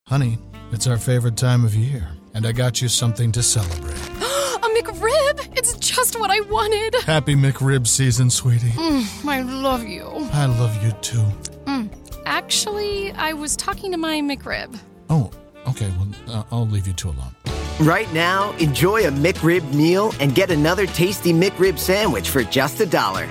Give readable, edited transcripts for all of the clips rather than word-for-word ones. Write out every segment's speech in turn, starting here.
Honey, it's our favorite time of year, and I got you something to celebrate. A McRib! It's just what I wanted. Happy McRib season, sweetie. I love you. I love you too. Actually, I was talking to my McRib. Oh, okay, well, I'll leave you two alone. Right now, enjoy a McRib meal and get another tasty McRib sandwich for just $1.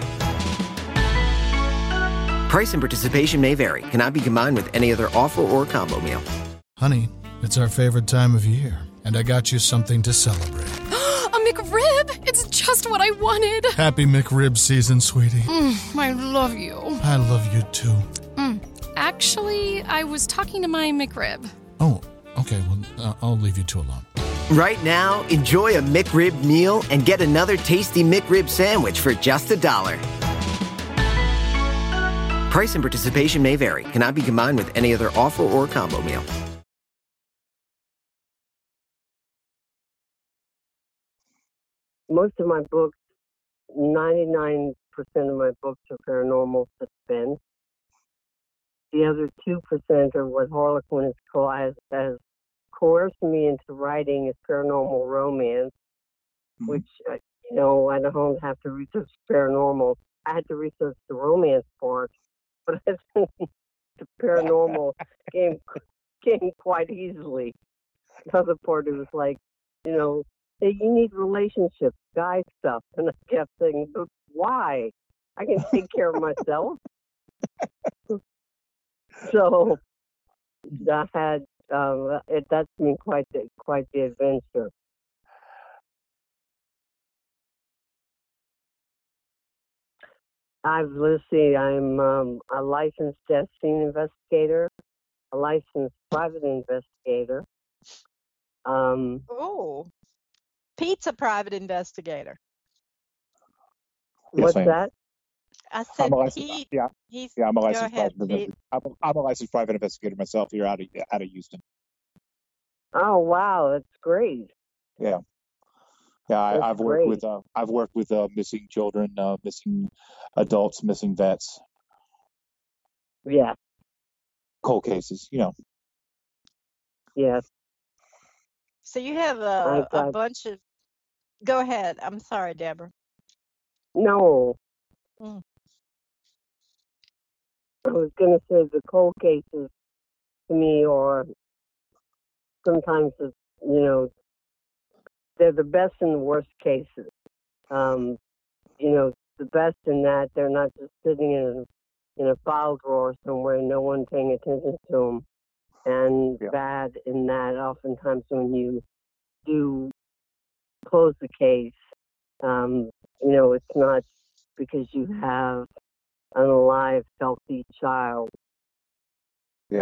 Price and participation may vary. Cannot be combined with any other offer or combo meal. Honey, it's our favorite time of year, and I got you something to celebrate. A McRib! It's just what I wanted. Happy McRib season, sweetie. I love you. I love you too. Actually, I was talking to my McRib. Oh, okay, well, I'll leave you two alone. Right now, enjoy a McRib meal and get another tasty McRib sandwich for just $1. Price and participation may vary. Cannot be combined with any other offer or combo meal. Most of my books, 99% of my books are paranormal suspense. The other 2% are what Harlequin has coerced me into writing is paranormal romance, which, I don't have to research paranormal. I had to research the romance part, but the paranormal came quite easily. The other part, it was like, hey, you need relationships, guy stuff. And I kept saying, but why? I can take care of myself. So that had that's been quite the adventure. I'm a licensed death scene investigator, a licensed private investigator. Pete's a private investigator. What's that? I said Pete. I'm a licensed private investigator. I'm a licensed private investigator myself here out of Houston. Oh wow, that's great. Yeah, I've worked with missing children, missing adults, missing vets. Yeah. Cold cases, Yes. So you have a bunch of. Go ahead. I'm sorry, Deborah. No. I was going to say the cold cases to me are sometimes, they're the best and the worst cases. The best in that they're not just sitting in a file drawer somewhere, no one paying attention to them. And bad in that oftentimes when you do close the case, it's not because you have an alive, healthy child. Yeah.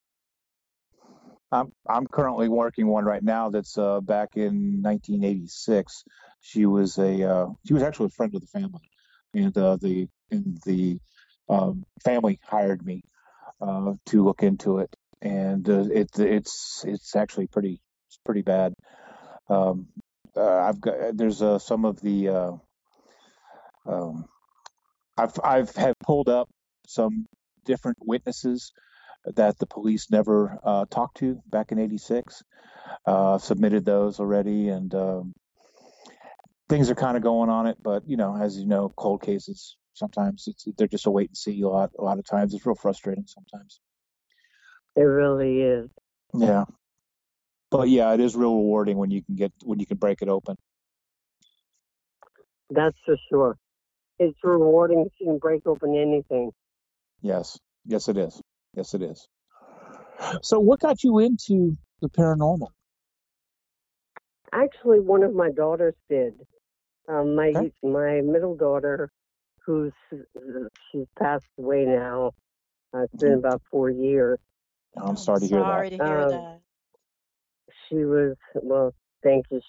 I'm currently working one right now that's back in 1986. She was actually a friend of the family, and the family hired me to look into it, and it's actually pretty bad. There's some of the I've had pulled up some different witnesses that the police never talked to back in '86. Submitted those already, and things are kind of going on it. But as you know, cold cases sometimes they're just a wait and see. A lot of times it's real frustrating sometimes. It really is. Yeah, but yeah, it is real rewarding when you can break it open. That's for sure. It's rewarding if you can break open anything. Yes, it is. Yes, it is. So what got you into the paranormal? Actually, one of my daughters did. My middle daughter, she's passed away now. It's been about 4 years. I'm sorry to hear that. Sorry to hear that. She was, thank you.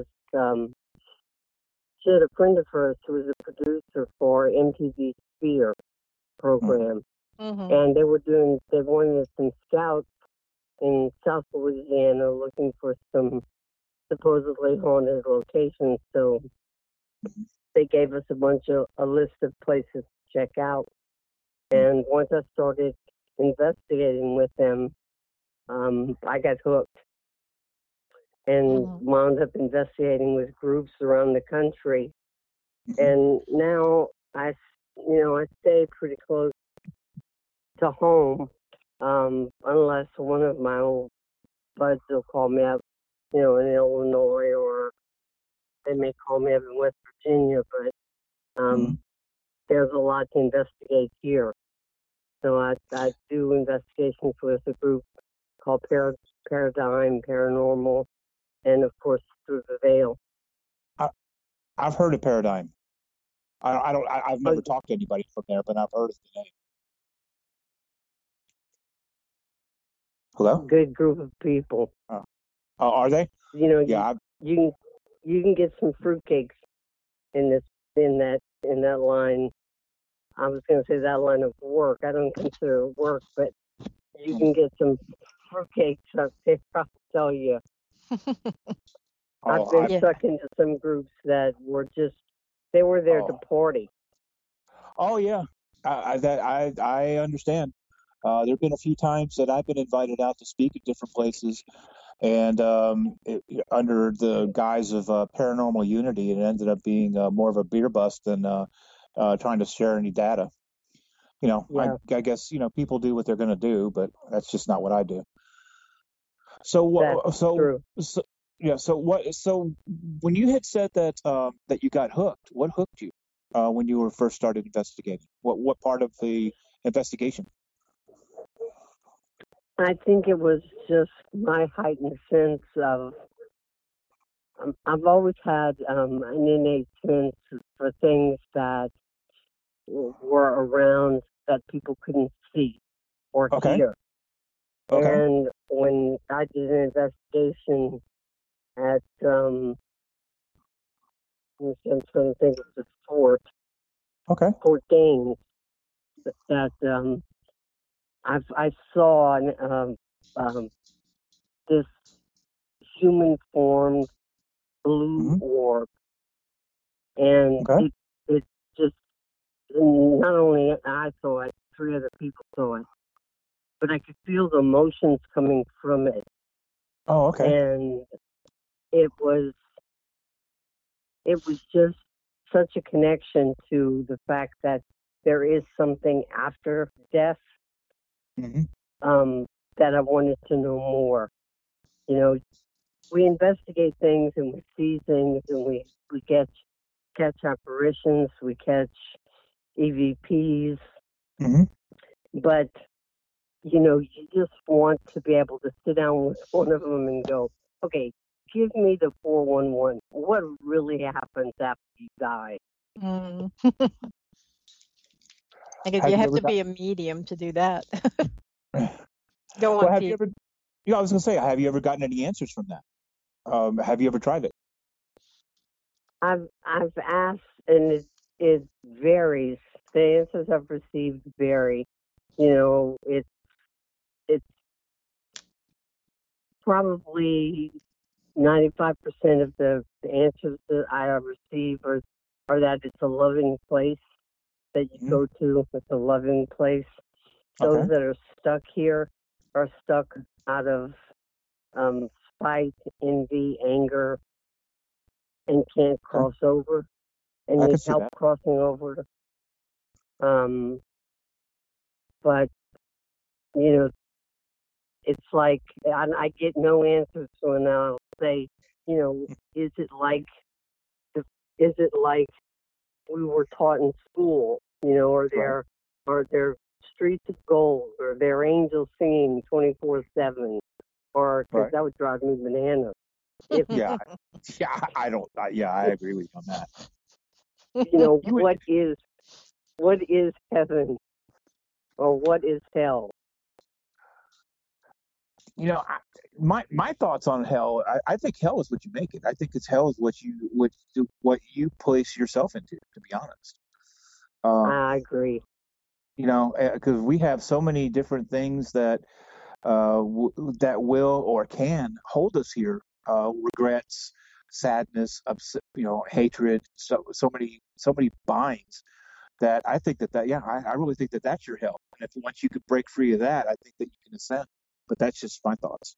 She had a friend of hers who was a producer for MTV Sphere program. Mm-hmm. And they wanted some scouts in South Louisiana looking for some supposedly haunted locations. So they gave us a list of places to check out. And once I started investigating with them, I got hooked and wound up investigating with groups around the country. And now I stay pretty close to home, unless one of my old buds will call me up, in Illinois, or they may call me up in West Virginia, but there's a lot to investigate here. So I do investigations with a group called Paradigm Paranormal, and of course Through the Veil. I've heard of Paradigm. I've never talked to anybody from there, but I've heard of the name. Hello? Good group of people. Are they? Yeah. You can get some fruitcakes in that line. I was going to say that line of work. I don't consider it work, but you can get some fruitcakes up there. I'll tell you. I've been stuck into some groups that were they were there to party. Oh yeah, I understand. There've been a few times that I've been invited out to speak at different places, and under the guise of paranormal unity, it ended up being more of a beer bust than trying to share any data. I guess people do what they're going to do, but that's just not what I do. So when you had said that that you got hooked, what hooked you when you were first started investigating? What part of the investigation? I think it was just my heightened sense of. I've always had an innate sense for things that were around that people couldn't see or hear. Okay. And when I did an investigation at, I'm trying to think of the Fort Gaines, that I saw this human-formed blue orb, and it just, not only I saw it, 3 other people saw it, but I could feel the emotions coming from it. Oh, okay. And it was just such a connection to the fact that there is something after death, that I wanted to know more. We investigate things and we see things and we catch apparitions, we catch EVPs, but you just want to be able to sit down with one of them and go, okay, give me the 411. What really happens after you die? I guess you have to be a medium to do that. Go on, Pete. I was going to say, have you ever gotten any answers from that? Have you ever tried it? I've asked, and it varies. The answers I've received vary. It's probably 95% of the answers that I receive are that it's a loving place that you go to. It's a loving place. Those that are stuck here are stuck out of spite, envy, anger, and can't cross over, and need help crossing over. But it's like I get no answers when I'll say, is it like we were taught in school? Are there streets of gold? Or there angels singing 24/7? Or because that would drive me bananas. I agree with you on that. What is heaven, or what is hell? My thoughts on hell. I think hell is what you make it. I think hell is what you place yourself into. To be honest, I agree. Because we have so many different things that that will or can hold us here. Regrets, sadness, hatred. So many binds that I think I really think that that's your hell. And if once you could break free of that, I think that you can ascend. but that's just my thoughts.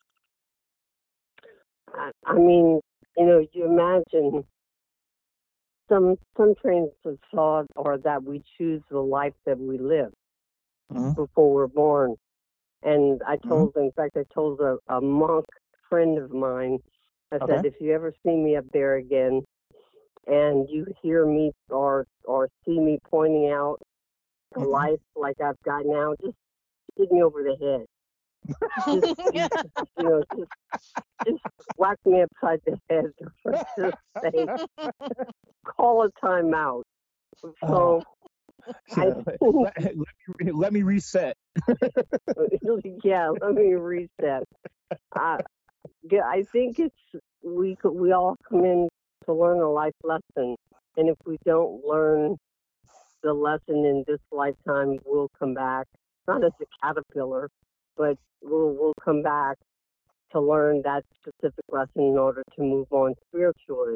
I mean, you imagine some trains of thought are that we choose the life that we live before we're born. And I told a monk friend of mine, I said, if you ever see me up there again and you hear me or see me pointing out the life like I've got now, just hit me over the head. Just whack me upside the head for just say, call a timeout. So let me reset. Yeah, let me reset. I think we all come in to learn a life lesson, and if we don't learn the lesson in this lifetime, we'll come back, not as a caterpillar, but we'll come back to learn that specific lesson in order to move on spiritually.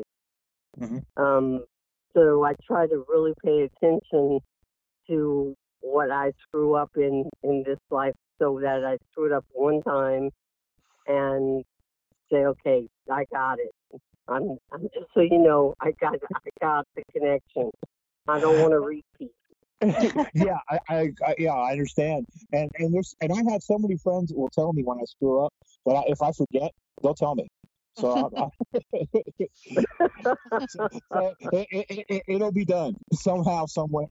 So I try to really pay attention to what I screw up in this life, so that I screwed up one time and say, okay, I got it. I'm just so you know, I got the connection. I don't want to repeat. Yeah, I understand. And I have so many friends that will tell me when I screw up, but if I forget, they'll tell me. So, so it'll be done somehow, some way.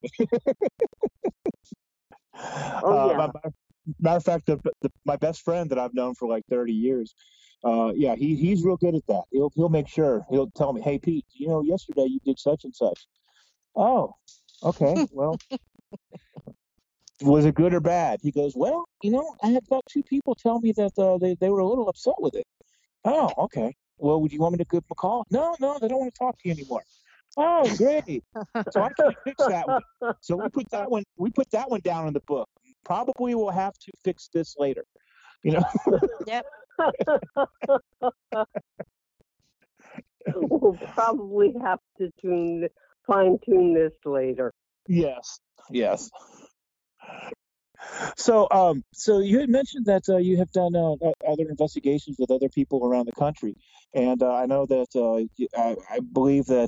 Matter of fact, my best friend that I've known for like 30 years, he's real good at that. He'll make sure. He'll tell me, hey, Pete, yesterday you did such and such. Oh, okay. Well, was it good or bad? He goes, well, I had about 2 people tell me that they were a little upset with it. Oh, okay. Well, would you want me to give them a call? No, they don't want to talk to you anymore. Oh, great. So I can't fix that one. So we put that one down in the book. Probably we'll have to fix this later. Yep. We'll probably have to fine-tune this later. Yes. So you had mentioned that you have done other investigations with other people around the country, and I know that I believe that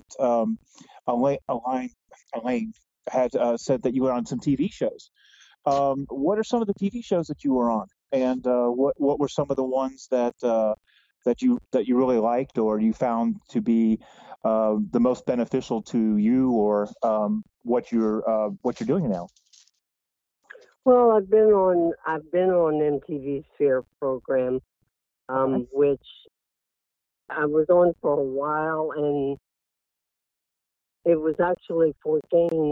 Elaine had said that you were on some TV shows. What are some of the TV shows that you were on, and what were some of the ones that you really liked, or you found to be the most beneficial to you, or what you're doing now? Well, I've been on MTV's Sphere program, which I was on for a while, and it was actually 14.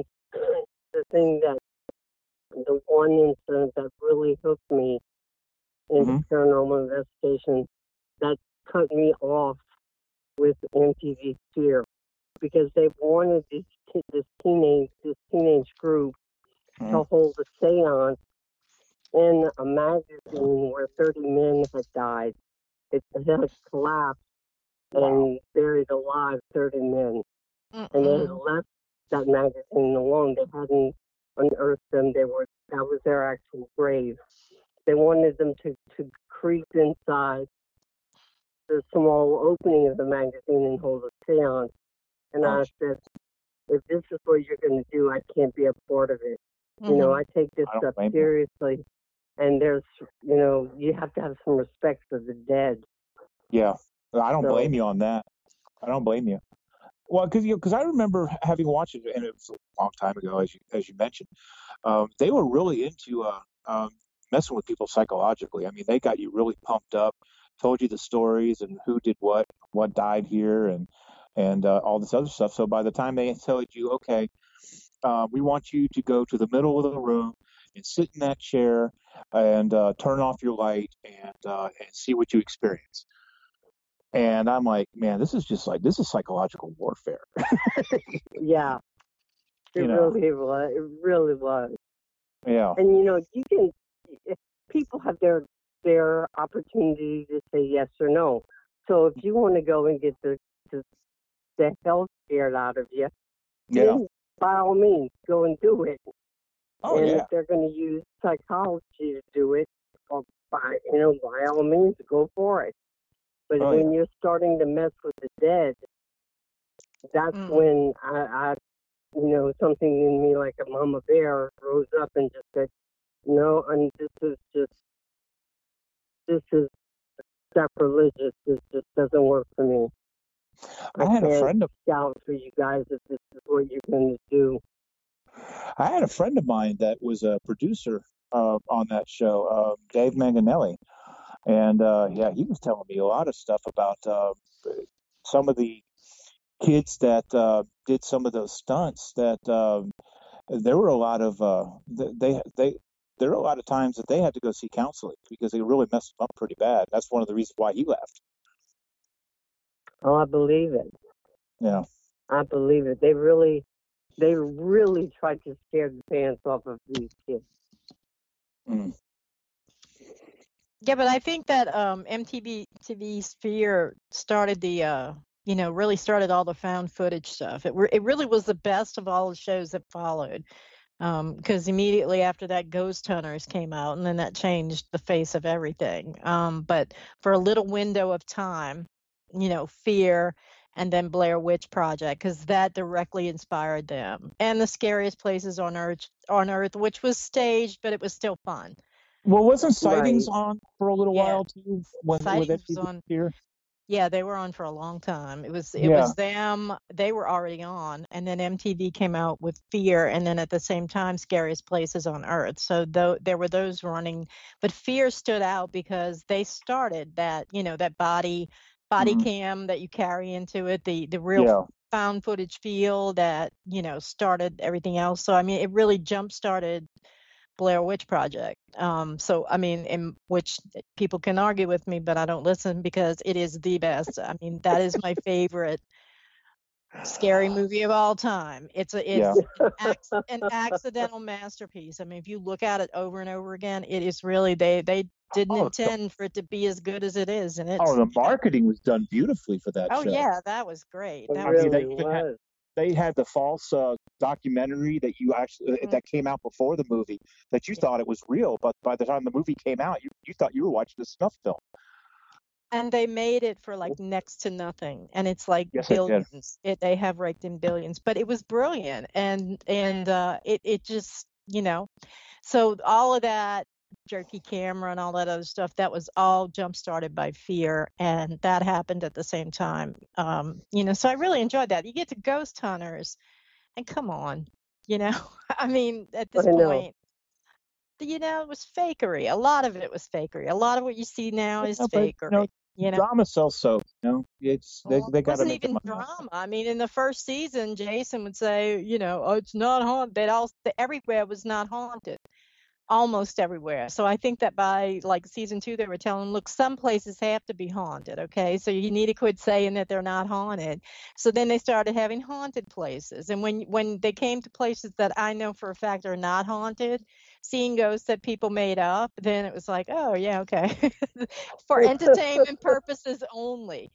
The one incident that really hooked me into paranormal investigation, that cut me off with MTV Sphere, because they wanted this teenage group to hold a seance in a magazine where 30 men had died. It had collapsed and buried alive 30 men. And they had left that magazine alone. They hadn't unearthed them. That was their actual grave. They wanted them to creep inside the small opening of the magazine and hold a seance. And I said, if this is what you're going to do, I can't be a part of it. I take this stuff seriously, and there's, you have to have some respect for the dead. Yeah, I don't blame you on that. I don't blame you. Well, because I remember having watched it, and it was a long time ago, as you mentioned. They were really into messing with people psychologically. I mean, they got you really pumped up, told you the stories and who did what died here, and all this other stuff. So by the time they told you, okay, we want you to go to the middle of the room and sit in that chair and turn off your light and see what you experience. And I'm like, man, this is psychological warfare. Yeah, really was. It really was. Yeah. And people have their opportunity to say yes or no. So if you want to go and get the hell scared out of you, then by all means, go and do it. If they're going to use psychology to do it, or by all means, go for it. But when you're starting to mess with the dead, that's when I, something in me like a mama bear rose up and just said, no, and this is sacrilegious. This just doesn't work for me. I had a friend of shout for you guys if this is what you're going to do. I had a friend of mine that was a producer on that show, Dave Manganelli, and he was telling me a lot of stuff about some of the kids that did some of those stunts. That there were a lot of there were a lot of times that they had to go see counseling because they really messed them up pretty bad. That's one of the reasons why he left. Oh, I believe it. Yeah, I believe it. They really tried to scare the pants off of these kids. Yeah, but I think that MTV Sphere started the really started all the found footage stuff. It really was the best of all the shows that followed, because immediately after that, Ghost Hunters came out, and then that changed the face of everything. But for a little window of time, Fear, and then Blair Witch Project, because that directly inspired them, and The Scariest Places on Earth, which was staged, but it was still fun. Well, wasn't Sightings on for a little while too? Sightings was on here. Yeah, they were on for a long time. It was them. They were already on, and then MTV came out with Fear, and then at the same time, Scariest Places on Earth. So there were those running, but Fear stood out because they started that that body cam that you carry into it, the real found footage feel that started everything else. So I mean, it really jump started Blair Witch Project. So I mean, in which people can argue with me, but I don't listen because it is the best. I mean, that is my favorite scary movie of all time. It's an accidental masterpiece. I mean, if you look at it over and over again, it is really they didn't intend for it to be as good as it is, and it's the marketing was done beautifully for that show. Oh yeah, that was great. That really was. They had the false documentary that you actually that came out before the movie that you thought it was real, but by the time the movie came out, you thought you were watching a snuff film. And they made it for like next to nothing, and it's like billions. They have raked in billions, but it was brilliant, and it just so all of that jerky camera and all that other stuff, that was all jump started by Fear, and that happened at the same time. So I really enjoyed that. You get to Ghost Hunters, and come on, I mean, at this point, it was fakery. A lot of it was fakery. A lot of what you see now is fakery. Drama sells soap. It's they got to make it wasn't even drama. I mean, in the first season, Jason would say, oh, it's not haunted. Everywhere was not haunted. Almost everywhere. So I think that by like season 2, they were telling, look, some places have to be haunted. Okay. So you need to quit saying that they're not haunted. So then they started having haunted places. And when they came to places that I know for a fact are not haunted, seeing ghosts that people made up, then it was like, oh yeah, okay. For entertainment purposes only,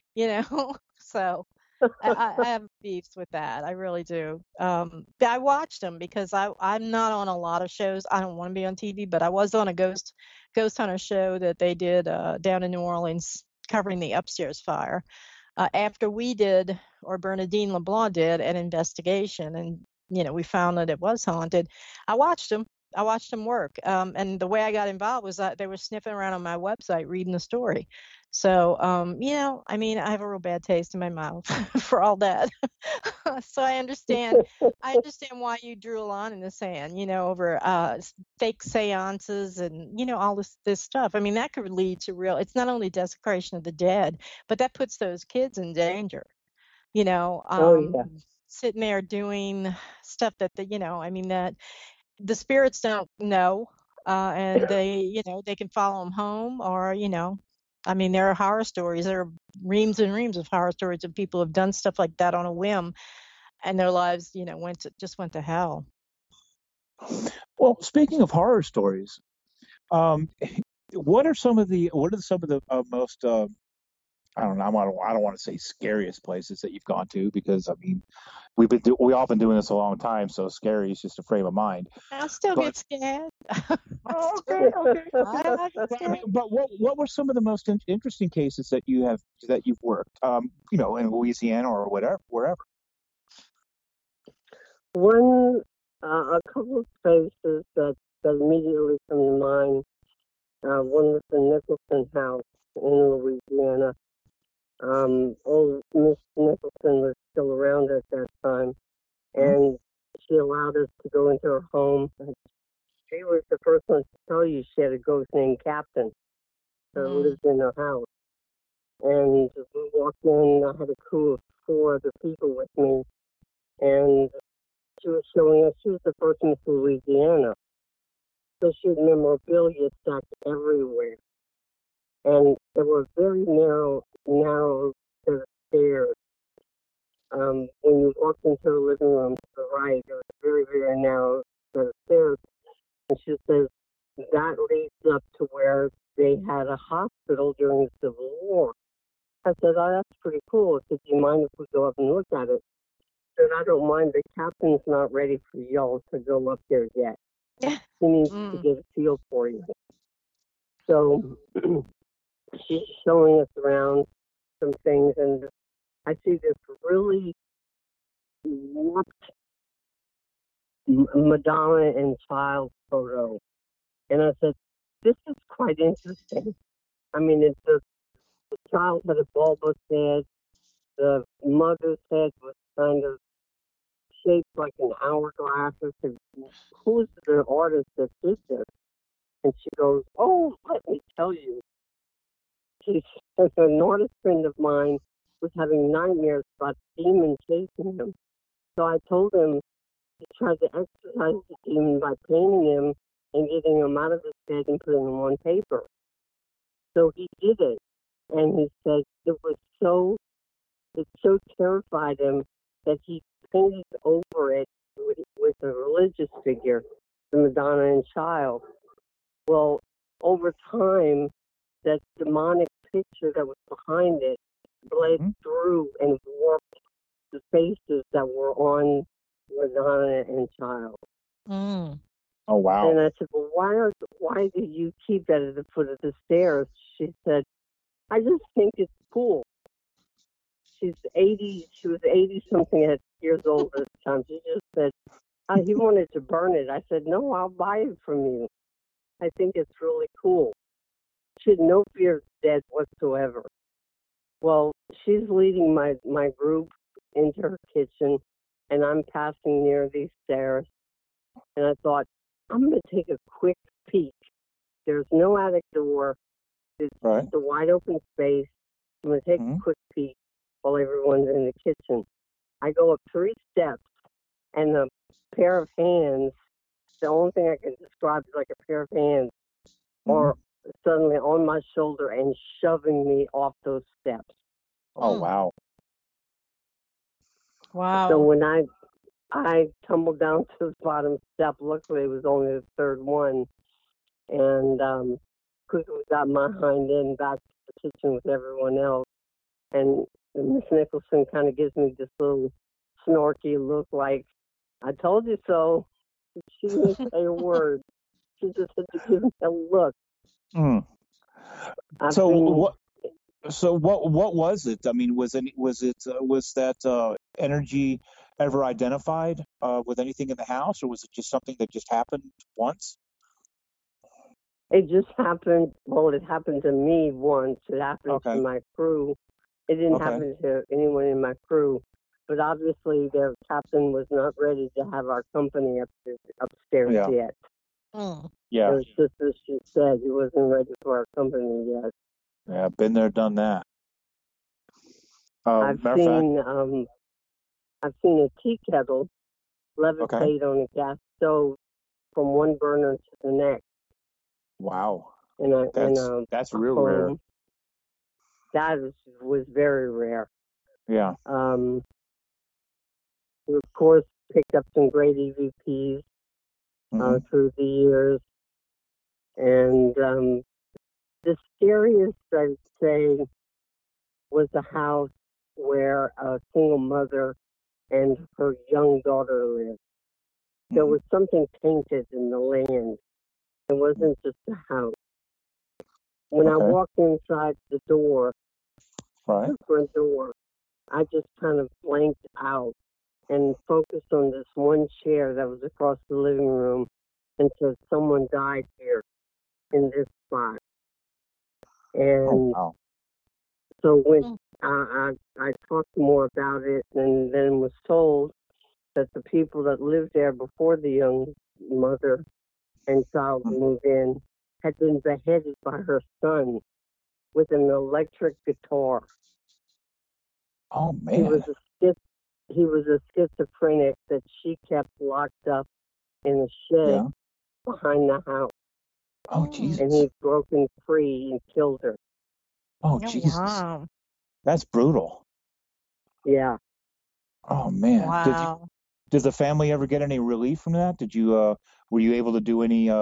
so I have beefs with that. I really do. I watched them because I'm not on a lot of shows. I don't want to be on TV, but I was on a ghost hunter show that they did down in New Orleans covering the upstairs fire. After we did, or Bernadine LeBlanc did, an investigation, and we found that it was haunted. I watched them work. And the way I got involved was that they were sniffing around on my website reading the story. So, I mean, I have a real bad taste in my mouth for all that. So I understand why you drew a line in the sand, over fake seances and, all this stuff. I mean, that could lead to it's not only desecration of the dead, but that puts those kids in danger, sitting there doing stuff that, that the spirits don't know, and they can follow them home, or I mean, there are horror stories. There are reams and reams of horror stories of people who have done stuff like that on a whim, and their lives went to hell. Well, speaking of horror stories, what are some of the most I don't know, I don't want to say scariest places that you've gone to, because I mean, we all been doing this a long time, so scary is just a frame of mind. I still But get scared. oh, okay, okay. I get But, I mean, scared. but what were some of the most interesting cases that you've worked? In Louisiana or whatever, wherever. One, a couple of places that immediately come to mind. One was the Nicholson house in Louisiana. Old Miss Nicholson was still around at that time, and she allowed us to go into her home. She was the first one to tell you she had a ghost named Captain that lived in her house. And we walked in, I had a crew of 4 other people with me, and she was showing us, she was the first Miss Louisiana. So she had memorabilia stacked everywhere. And there were very narrow set of stairs. When you walked into the living room to the right, there was a very, very narrow set of stairs. And she says, that leads up to where they had a hospital during the Civil War. I said, oh, that's pretty cool. I said, do you mind if we go up and look at it? I said, I don't mind. The captain's not ready for y'all to go up there yet. He needs to get a feel for you. So she's showing us around some things, and I see this really warped Madonna and child photo. And I said, this is quite interesting. I mean, the child had a bulbous head. The mother's head was kind of shaped like an hourglass. I said, who's the artist that did this? And she goes, oh, let me tell you. She says, an artist friend of mine was having nightmares about demons chasing him. So I told him to try to exorcise the demon by painting him and getting him out of his bed and putting him on paper. So he did it. And he said it so terrified him that he painted over it with a religious figure, the Madonna and Child. Well, over time, that demonic picture that was behind it bled through and warped the faces that were on Madonna and Child. Oh, wow. And I said, well, why do you keep that at the foot of the stairs? She said, I just think it's cool. She's 80. She was 80-something years old at the time. She just said, he wanted to burn it. I said, no, I'll buy it from you. I think it's really cool. She had no fear of death whatsoever. Well, she's leading my group into her kitchen, and I'm passing near these stairs. And I thought, I'm going to take a quick peek. There's no attic door. It's just a wide open space. I'm going to take a quick peek while everyone's in the kitchen. I go up 3 steps, and a pair of hands, the only thing I can describe is like a pair of hands, are suddenly on my shoulder and shoving me off those steps. Oh, wow. Wow. So when I tumbled down to the bottom step, luckily it was only the 3rd one, and quickly got my hind end back to the kitchen with everyone else. And Miss Nicholson kind of gives me this little snarky look like, I told you so. She didn't say a word. She just had to give me a look. So what was it? I mean, was that energy ever identified with anything in the house, or was it just something that just happened once? It just happened. Well, it happened to me once. It happened to my crew. It didn't happen to anyone in my crew. But obviously, their captain was not ready to have our company upstairs yet. Yeah. It was just as she said, he wasn't ready for our company yet. Yeah, been there, done that. I've seen a tea kettle levitate on a gas stove from one burner to the next. Wow. That's real rare. That was very rare. Yeah. We, of course, picked up some great EVPs through the years. And the scariest, I'd say, was a house where a single mother and her young daughter lived. There was something tainted in the land. It wasn't just a house. When I walked inside the door, the front door, I just kind of blanked out and focused on this one chair that was across the living room and said, someone died here in this spot. And so when I talked more about it and then was told that the people that lived there before the young mother and child moved in had been beheaded by her son with an electric guitar. Oh, man. He was a schizophrenic that she kept locked up in a shed behind the house. Oh, Jesus. And he'd broken free and killed her. Oh, Jesus. Wow. That's brutal. Yeah. Oh, man. Wow. Did the family ever get any relief from that? Did you were you able to do any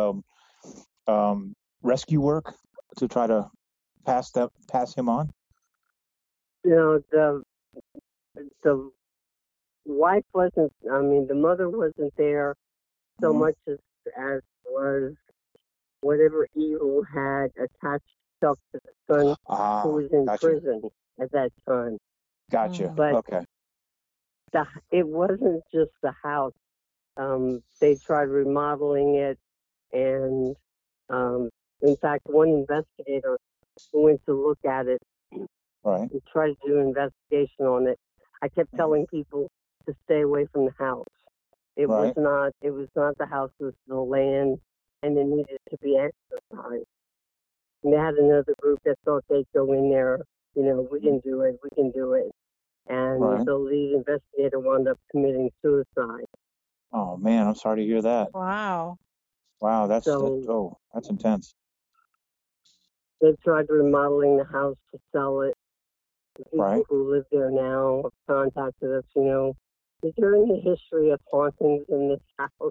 rescue work to try to pass him on? You know, the wife wasn't, the mother wasn't there so much as was whatever evil had attached itself to the son who was in prison at that time. Gotcha. But okay. It wasn't just the house. They tried remodeling it, and in fact, one investigator who went to look at it and tried to do an investigation on it. I kept telling people to stay away from the house. It was not the house, it was the land, and it needed to be exercised. And they had another group that thought they'd go in there, we can do it. And the lead investigator wound up committing suicide. Oh, man, I'm sorry to hear that. Wow. Wow, that's intense. They tried remodeling the house to sell it. The people who live there now have contacted us, is there any history of hauntings in this house?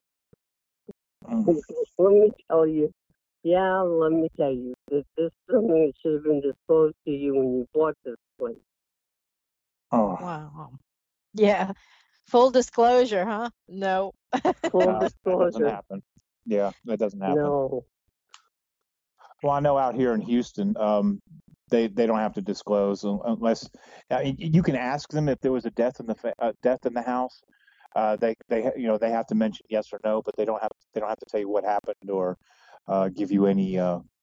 Let me tell you. Yeah, let me tell you. This is something that should have been disclosed to you when you bought this place. Oh. Wow. Yeah. Full disclosure, huh? No. Full disclosure. That doesn't happen. Yeah, that doesn't happen. No. Well, I know out here in Houston, they don't have to disclose unless you can ask them if there was a death in the house. They have to mention yes or no, but they don't have to tell you what happened or give you any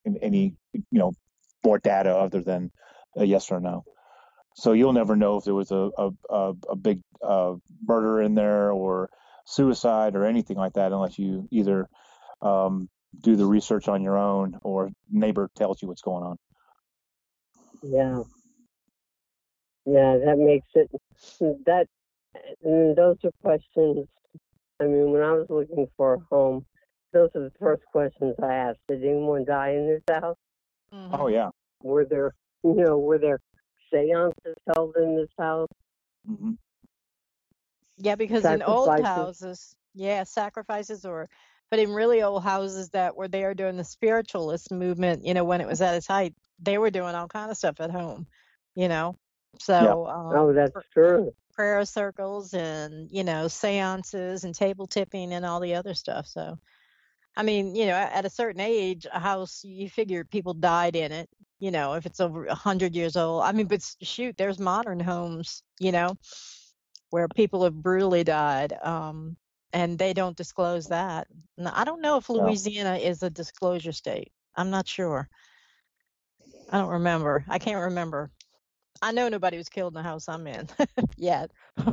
more data other than a yes or no. So you'll never know if there was a big murder in there or suicide or anything like that unless you either do the research on your own or neighbor tells you what's going on. Yeah. Yeah, that makes it those are questions. When I was looking for a home, those are the first questions I asked. Did anyone die in this house? Mm-hmm. Oh yeah. Were there seances held in this house? Mm-hmm. Yeah, because in old houses, sacrifices but in really old houses that were there during the spiritualist movement, when it was at its height, they were doing all kind of stuff at home, So, that's true. Prayer circles and, seances and table tipping and all the other stuff. So, at a certain age, a house, you figure people died in it, if it's over 100 years old. But shoot, there's modern homes, where people have brutally died, and they don't disclose that. Now, I don't know if Louisiana is a disclosure state. I'm not sure. I don't remember. I can't remember. I know nobody was killed in the house I'm in yet.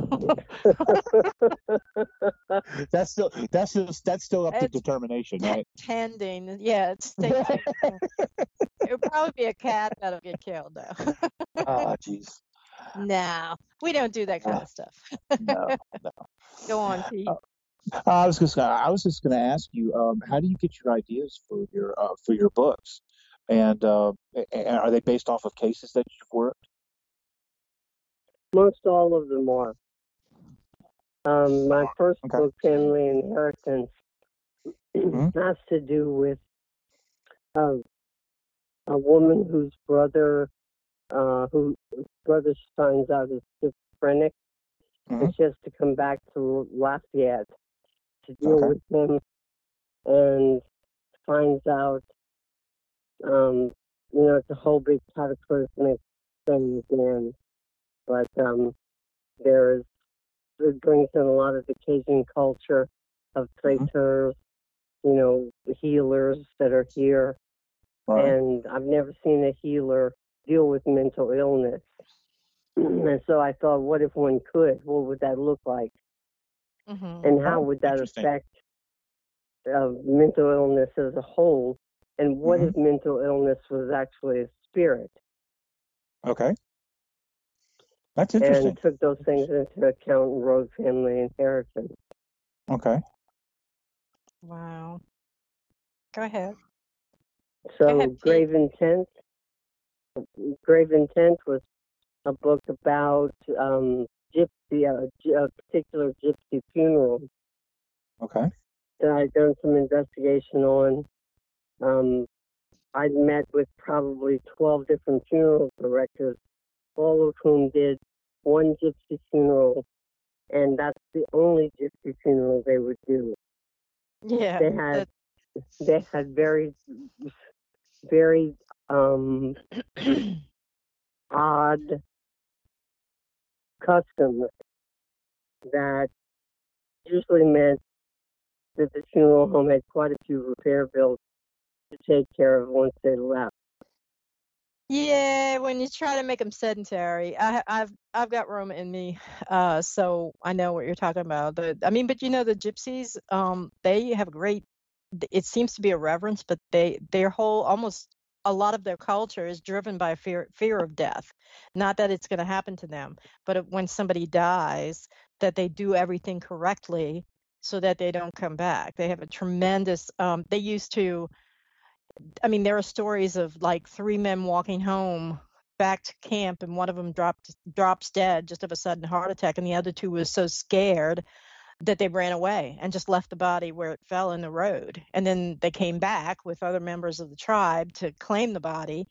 That's still up to determination, right? Pending. Yeah, it's state. It would probably be a cat that'll get killed, though. Ah, jeez. No, we don't do that kind of stuff. No. Go on, Pete. I was just going to ask you, how do you get your ideas for your books, and are they based off of cases that you've worked? Most all of them are. My first book, Family Inheritance, has to do with a woman whose brother finds out is schizophrenic, and she has to come back to Lafayette to deal Okay. with him, and finds out, it's a whole big cataclysmic thing again. But it brings in a lot of the Cajun culture of traiteurs, the healers that are here. Right. And I've never seen a healer deal with mental illness. And so I thought, what if one could? What would that look like? Mm-hmm. And how would that Interesting. affect mental illness as a whole? And what if mental illness was actually a spirit? Okay. That's interesting. And took those things into account and wrote Family Inheritance. Okay. Wow. Go ahead. So Go ahead, Pete. Grave Intent was a book about gypsy, a particular gypsy funeral Okay. that I'd done some investigation on. I'd met with probably 12 different funeral directors, all of whom did one gypsy funeral, and that's the only gypsy funeral they would do. Yeah. They had very, very odd customs that usually meant that the funeral home had quite a few repair bills to take care of once they left. Yeah, when you try to make them sedentary, I've got Roma in me, so I know what you're talking about. But the gypsies, they have a great. It seems to be a reverence, but their whole almost a lot of their culture is driven by fear of death. Not that it's going to happen to them, but when somebody dies, that they do everything correctly so that they don't come back. They have a tremendous. They used to. There are stories of like 3 men walking home back to camp, and one of them drops dead just of a sudden heart attack, and the other 2 was so scared that they ran away and just left the body where it fell in the road. And then they came back with other members of the tribe to claim the body,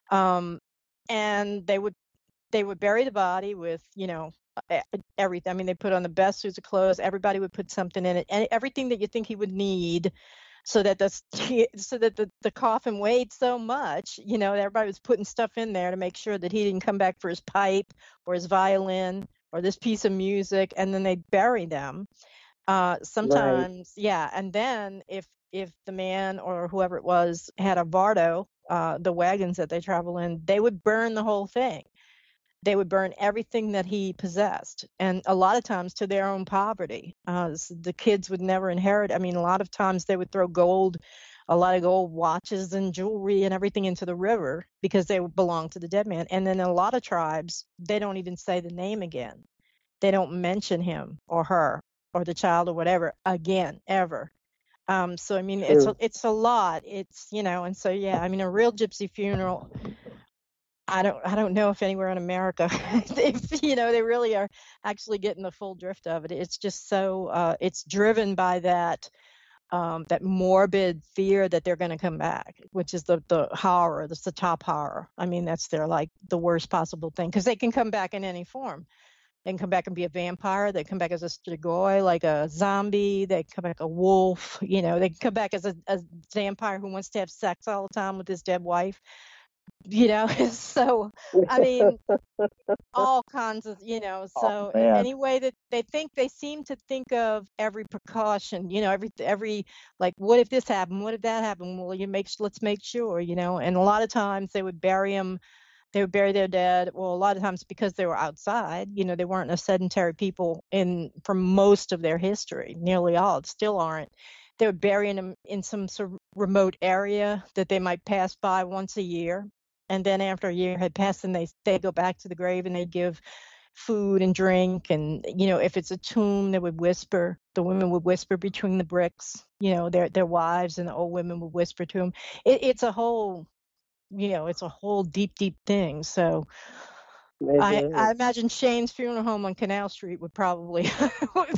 and they would bury the body with everything. They put on the best suits of clothes. Everybody would put something in it, and everything that you think he would need, so that the coffin weighed so much. Everybody was putting stuff in there to make sure that he didn't come back for his pipe or his violin or this piece of music, and then they'd bury them. Sometimes, right. Yeah, and then if the man or whoever it was had a bardo, the wagons that they travel in, they would burn the whole thing. They would burn everything that he possessed, and a lot of times to their own poverty. So the kids would never inherit. A lot of times they would throw a lot of gold watches and jewelry and everything into the river because they belonged to the dead man. And then in a lot of tribes, they don't even say the name again. They don't mention him or her or the child or whatever again, ever. So it's a lot. It's and so yeah. A real gypsy funeral. I don't know if anywhere in America, if they really are actually getting the full drift of it. It's just so it's driven by that morbid fear that they're going to come back, which is the horror. That's the top horror. That's their the worst possible thing, because they can come back in any form. They can come back and be a vampire. They come back as a strigoi, like a zombie. They come back a wolf. They can come back as a vampire who wants to have sex all the time with his dead wife. So all kinds of so any way that they seem to think of every precaution, every like, what if this happened, what if that happened, well, let's make sure, and a lot of times they would bury their dead. Well, a lot of times because they were outside, they weren't a sedentary people for most of their history, nearly all still aren't. They were burying them in some sort of remote area that they might pass by once a year. And then after a year had passed, then they go back to the grave and they give food and drink. And, if it's a tomb, they would whisper. The women would whisper between the bricks, their wives, and the old women would whisper to them. It's a whole, it's a whole deep, deep thing. So I imagine Shane's funeral home on Canal Street would probably, have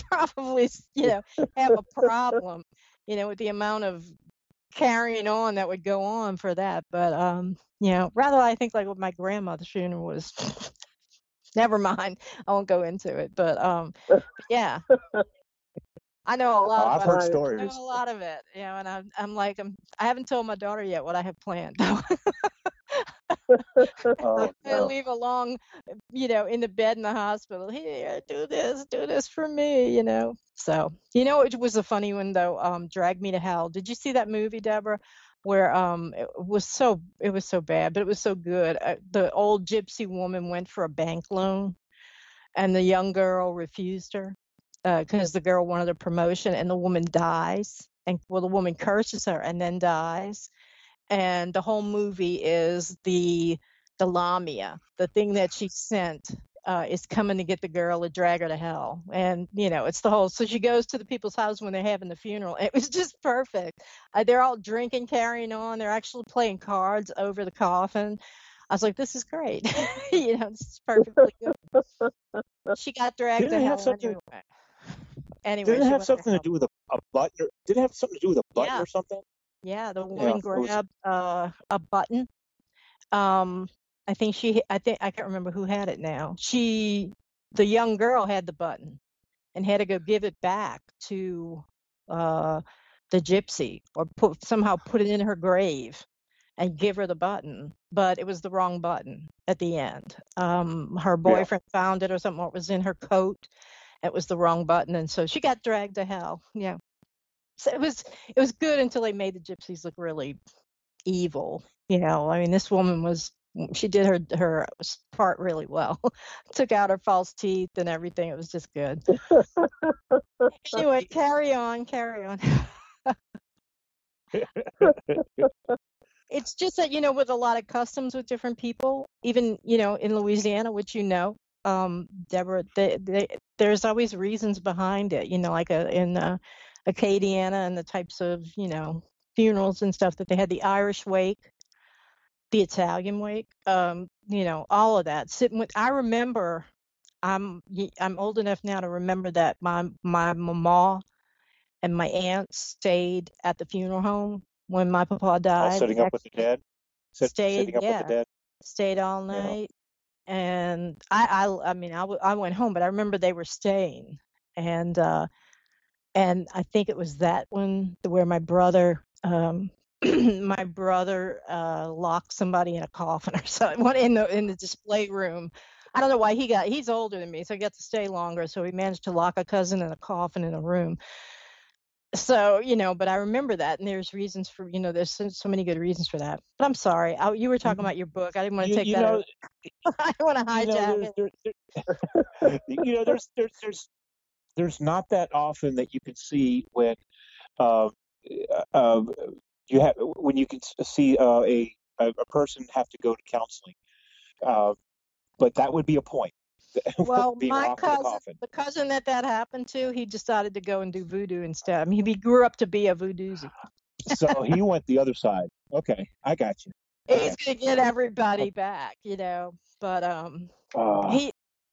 a problem, with the amount of carrying on that would go on for that. But rather I think like what my grandmother's funeral was Never mind. I won't go into it. But yeah. I know a lot I've about heard it. I stories. know a lot of it, and I'm like I haven't told my daughter yet what I have planned. Oh, I no. leave along, in the bed in the hospital. Here, do this for me. So it was a funny one though. Drag Me to Hell. Did you see that movie, Deborah? Where it was so bad, but it was so good. The old gypsy woman went for a bank loan, and the young girl refused her because the girl wanted a promotion, and the woman dies. And well, the woman curses her and then dies. And the whole movie is the Lamia, the thing that she sent. Is coming to get the girl to drag her to hell. And, it's the whole, so she goes to the people's house when they're having the funeral. It was just perfect. They're all drinking, carrying on. They're actually playing cards over the coffin. I was like, this is great. This is perfectly good. She got dragged Didn't to it have hell something? anyway. Didn't it She have went to something to hell. do with a button? Did it have something to do with a button Yeah. or something? Yeah, the Yeah, woman it was. grabbed a button. I think I can't remember who had it now. The young girl had the button and had to go give it back to the gypsy, or somehow put it in her grave and give her the button. But it was the wrong button at the end. Her boyfriend found it or something. It was in her coat. It was the wrong button, and so she got dragged to hell. Yeah. So it was good until they made the gypsies look really evil. I mean, this woman she did her part really well. Took out her false teeth and everything. It was just good. Anyway, carry on. It's just that, with a lot of customs with different people, even, in Louisiana, which Deborah, there's always reasons behind it, like in Acadiana, and the types of, funerals and stuff that they had, the Irish wake, the Italian wake, all of that. I remember, I'm old enough now to remember that my mama and my aunt stayed at the funeral home when my papa died. Setting up with the dead. Setting up with the dead. Stayed all night. And I mean, I went home, but I remember they were staying, and I think it was that one where my brother locked somebody in a coffin or something, in the display room. I don't know why he's older than me, so he got to stay longer. So he managed to lock a cousin in a coffin in a room. So, but I remember that, and there's reasons for, there's so many good reasons for that. But I'm sorry, you were talking about your book. I didn't want to take that over. I don't want to hijack it. There's not that often that you can see when when you can see a person have to go to counseling, but that would be a point. Well, my cousin, the cousin that happened to, he decided to go and do voodoo instead. I mean, he grew up to be a voodoozy. So he went the other side. Okay, I got you. He's gonna get everybody back, But he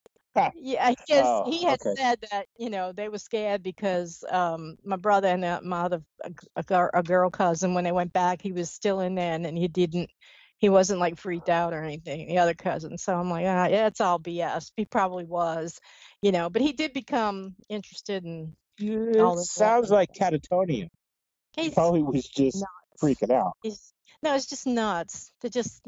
had said that they were scared because my brother and my other a girl cousin, when they went back, he was still in there, and he wasn't like freaked out or anything, the other cousin. So I'm like, yeah, it's all BS. He probably was, but he did become interested in all this. Sounds like catatonia. He probably was just nuts. Freaking out. It's just nuts to just,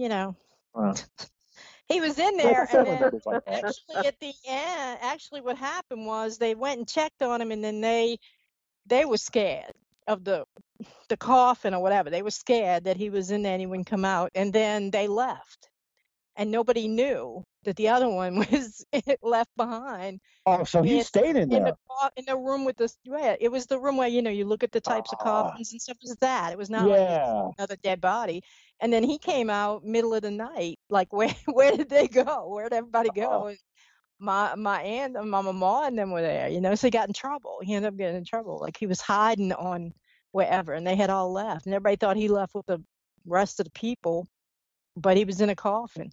he was in there, and then actually at the end, what happened was they went and checked on him, and then they were scared of the coffin or whatever. They were scared that he was in there and he wouldn't come out, and then they left, and nobody knew that the other one was left behind. Oh, so he stayed in there in the room with this. Yeah, it was the room where you look at the types of coffins and stuff. It was that. It was not like another dead body. And then he came out middle of the night. Like, where did they go? Where did everybody go? And my aunt and my mama and them were there. So he got in trouble. He ended up getting in trouble. Like, he was hiding on wherever, and they had all left, and everybody thought he left with the rest of the people, but he was in a coffin.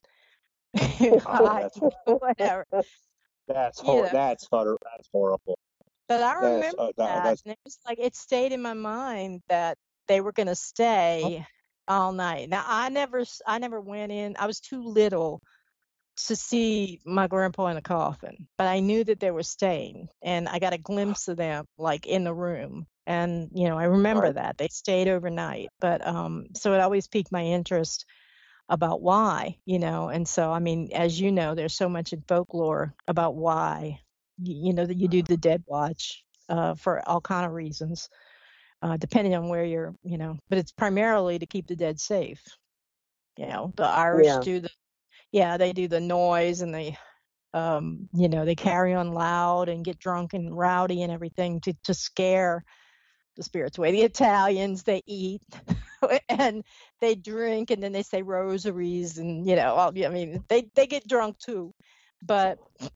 Whatever. That's horrible. But I remember that, and it was like, it stayed in my mind that they were going to stay all night. Now I never went in. I was too little to see my grandpa in a coffin, but I knew that they were staying, and I got a glimpse of them like in the room. And, I remember Right. that they stayed overnight, but so it always piqued my interest about why, and so, I mean, as you know, there's so much in folklore about why, that you do the dead watch for all kind of reasons, depending on where you're, but it's primarily to keep the dead safe. The Irish Yeah. do they do the noise, and they, they carry on loud and get drunk and rowdy and everything to scare the spirits away. The Italians, they eat and they drink, and then they say rosaries, and I mean, they get drunk too, but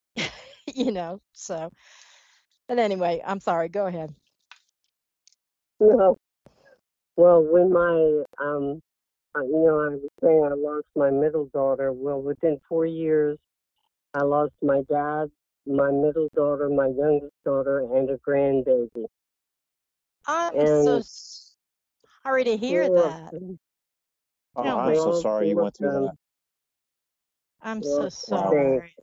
so. But anyway, I'm sorry. Go ahead. No. Well, when I was saying I lost my middle daughter. Well, within 4 years, I lost my dad, my middle daughter, my youngest daughter, and a grandbaby. I'm so And sorry to hear four of that. them, Oh, Oh I'm my, so all sorry you four of went through them that. I'm so lost the Wow. same. sorry.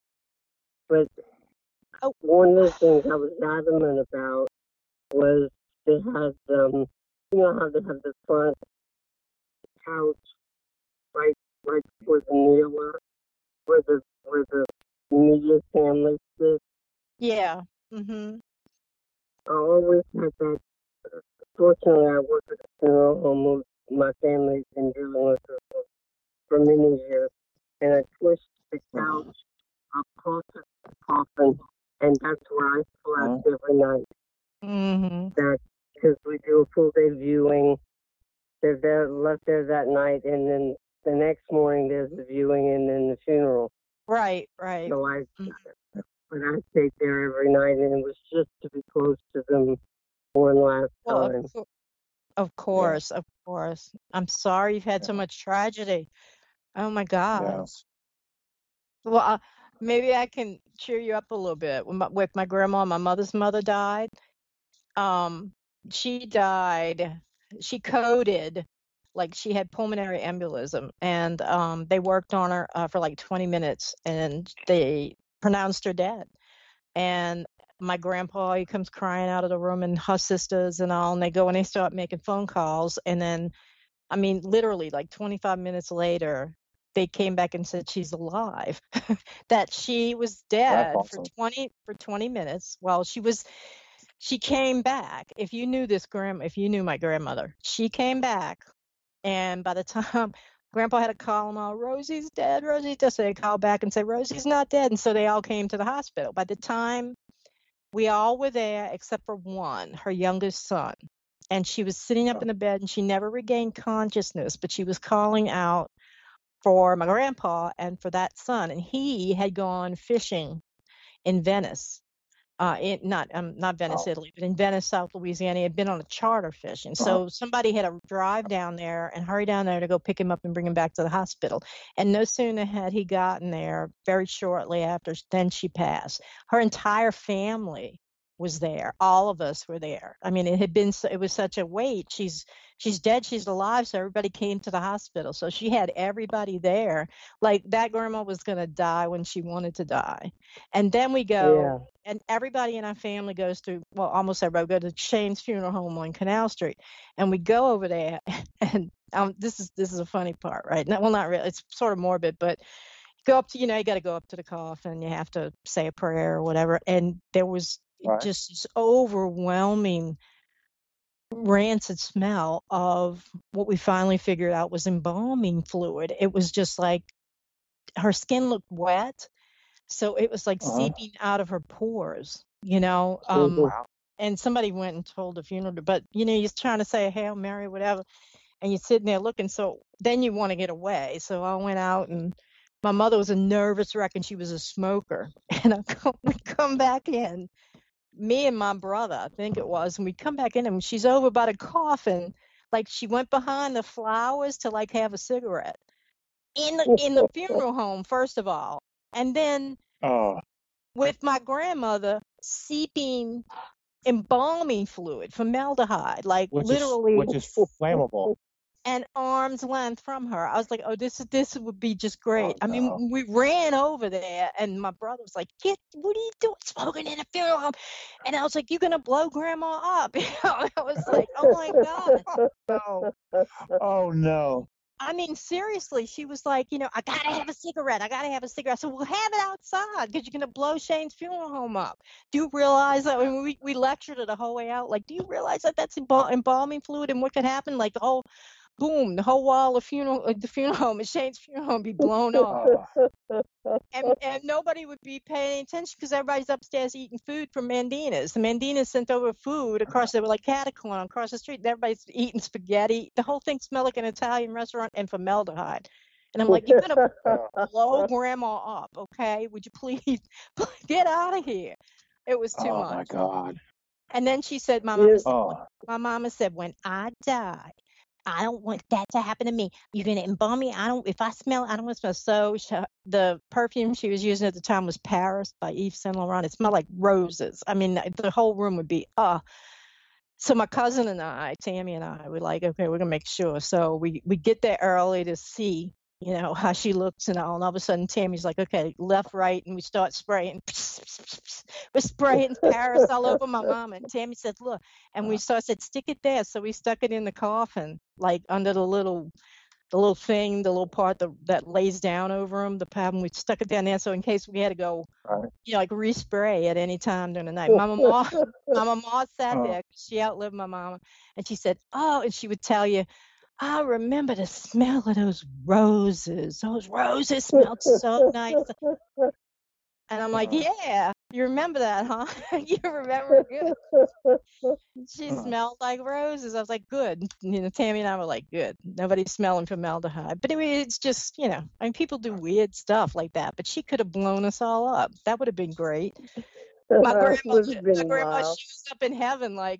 But Oh, one of the things I was adamant about was they had, how they have the front couch right before the kneeler, where the immediate family sits. yeah. Mhm. I always had that. Fortunately, I work at a funeral home. My family's been dealing with it for many years, and I pushed the couch up close to the coffin, and that's where I slept every night. Mhm. That because we do a full day viewing. They're there, left there that night, and then the next morning there's the viewing and then the funeral. Right. So Mhm. but I stayed there every night, and it was just to be close to them one last Well, time. of course, of course. I'm sorry you've had so Yeah. much tragedy. Oh my God. Yes. Well, maybe I can cheer you up a little bit. With my grandma, my mother's mother died. Um, she died. She coded like she had pulmonary embolism, and they worked on her for like 20 minutes, and they pronounced her dead. And my grandpa, he comes crying out of the room, and her sisters and all, and they go and they start making phone calls, and then, I mean, literally like 25 minutes later, they came back and said she's alive. That she was That's dead awesome. for 20 minutes while she came back. If you knew my grandmother, she came back, and by the time Grandpa had to call them all, Rosie's dead, Rosie's dead. So they called back and said, Rosie's not dead. And so they all came to the hospital. By the time we all were there, except for one, her youngest son. And she was sitting up in the bed, and she never regained consciousness, but she was calling out for my grandpa and for that son. And he had gone fishing in Venice. Not Venice, Wow. Italy, but in Venice, South Louisiana. He had been on a charter fish, and so somebody had to drive down there and hurry down there to go pick him up and bring him back to the hospital. And no sooner had he gotten there, very shortly after, then she passed. Her entire family was there. All of us were there. I mean, it was such a wait. She's dead, she's alive, so everybody came to the hospital. So she had everybody there. Like, that grandma was going to die when she wanted to die. And then we go. Yeah. And everybody in our family goes to, well, almost everybody go to Shane's funeral home on Canal Street, and we go over there. And this is a funny part, right? Well, not really. It's sort of morbid, but go up to, you got to go up to the coffin. You have to say a prayer or whatever. And there was just this overwhelming rancid smell of what we finally figured out was embalming fluid. It was just like her skin looked wet. So it was like seeping out of her pores, Wow. and somebody went and told the funeral, but you're trying to say Hail Mary, whatever, and you're sitting there looking. So then you want to get away. So I went out, and my mother was a nervous wreck, and she was a smoker. And we come back in, me and my brother, I think it was, and we come back in, and she's over by the coffin, like she went behind the flowers to like have a cigarette in the funeral home, first of all. And then with my grandmother seeping embalming fluid, formaldehyde, like Which literally. is flammable. and arm's length from her. I was like, oh, this would be just great. Oh, I mean, we ran over there, and my brother was like, what are you doing smoking in a funeral home? And I was like, you're going to blow grandma up. I was like, oh, my God. no. Oh, no. I mean, seriously, she was like, I got to have a cigarette. I got to have a cigarette. So we'll have it outside because you're going to blow Shane's funeral home up. Do you realize that when we lectured her the whole way out? Like, do you realize that that's embalming fluid and what could happen? Like the whole wall of the funeral home at Shane's funeral home be blown up. And nobody would be paying attention because everybody's upstairs eating food from Mandina's. The Mandina's sent over food across, they were like catacomb across the street. And everybody's eating spaghetti. The whole thing smelled like an Italian restaurant and formaldehyde. And I'm like, you're going to blow grandma up, okay? Would you please get out of here? It was too much. Oh, my God. And then she said, my mama said, when I die, I don't want that to happen to me. You're going to embalm me. If I smell, I don't want to smell. So the perfume she was using at the time was Paris by Yves Saint Laurent. It smelled like roses. I mean, the whole room would be, So my cousin and I, Tammy and I, were like, okay, we're going to make sure. So we get there early to see, how she looks and all. And all of a sudden, Tammy's like, okay, left, right. And we start spraying. We're spraying Paris all over my mom. And Tammy said, look. And we said, stick it there. So we stuck it in the coffin, like under the little thing, the little part that lays down over him, the pad. And we stuck it down there. So in case we had to go, like respray at any time during the night. Mama Ma sat there. She outlived my mama. And she said, and she would tell you, I remember the smell of those roses. Those roses smelled so nice. And I'm like, yeah, you remember that, huh? You remember good. She smelled like roses. I was like, good. Tammy and I were like, good. Nobody's smelling formaldehyde. But anyway, it's just, I mean, people do weird stuff like that. But she could have blown us all up. That would have been great. My grandma shows up in heaven like,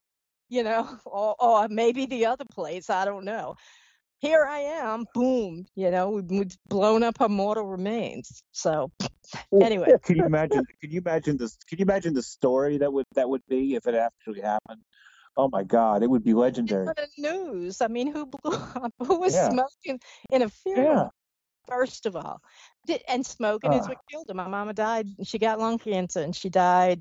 or maybe the other place. I don't know. Here I am, boom, we've blown up her mortal remains. So anyway. Can you imagine the story that would be if it actually happened? Oh my God, it would be legendary. The news. I mean, who blew up? Who was smoking in a funeral? First of all, and smoking is what killed her. My mama died. She got lung cancer, and she died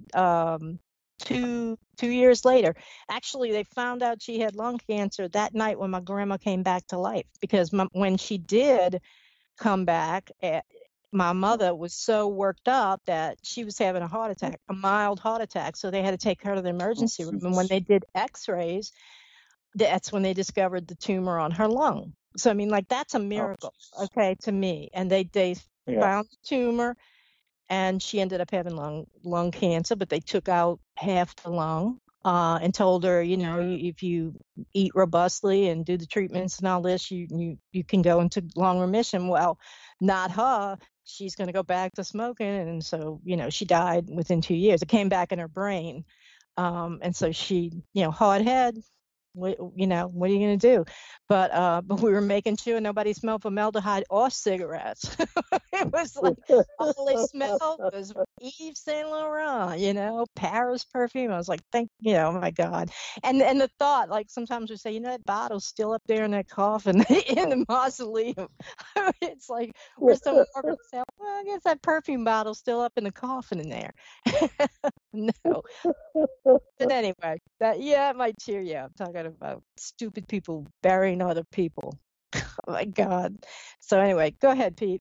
2 years later. Actually, they found out she had lung cancer that night when my grandma came back to life, because when she did come back, my mother was so worked up that she was having a mild heart attack. So they had to take her to the emergency room. And when they did x-rays, that's when they discovered the tumor on her lung. So, I mean, like, that's a miracle, okay, to me. And they found the tumor, and she ended up having lung cancer, but they took out half the lung and told her, if you eat robustly and do the treatments and all this, you can go into lung remission. Well, not her. She's going to go back to smoking. And so, she died within 2 years. It came back in her brain. And so she, hard head. What are you going to do? But we were making sure nobody smelled formaldehyde or cigarettes. It was like all they smelled was Yves Saint Laurent, Paris perfume. I was like, oh my God. And the thought, like, sometimes we say, that bottle's still up there in that coffin in the mausoleum. It's like, we're so morbid to say, well, I guess that perfume bottle's still up in the coffin in there. No. But anyway, it might cheer you up, talking about stupid people burying other people. Oh my God. So anyway, go ahead, Pete.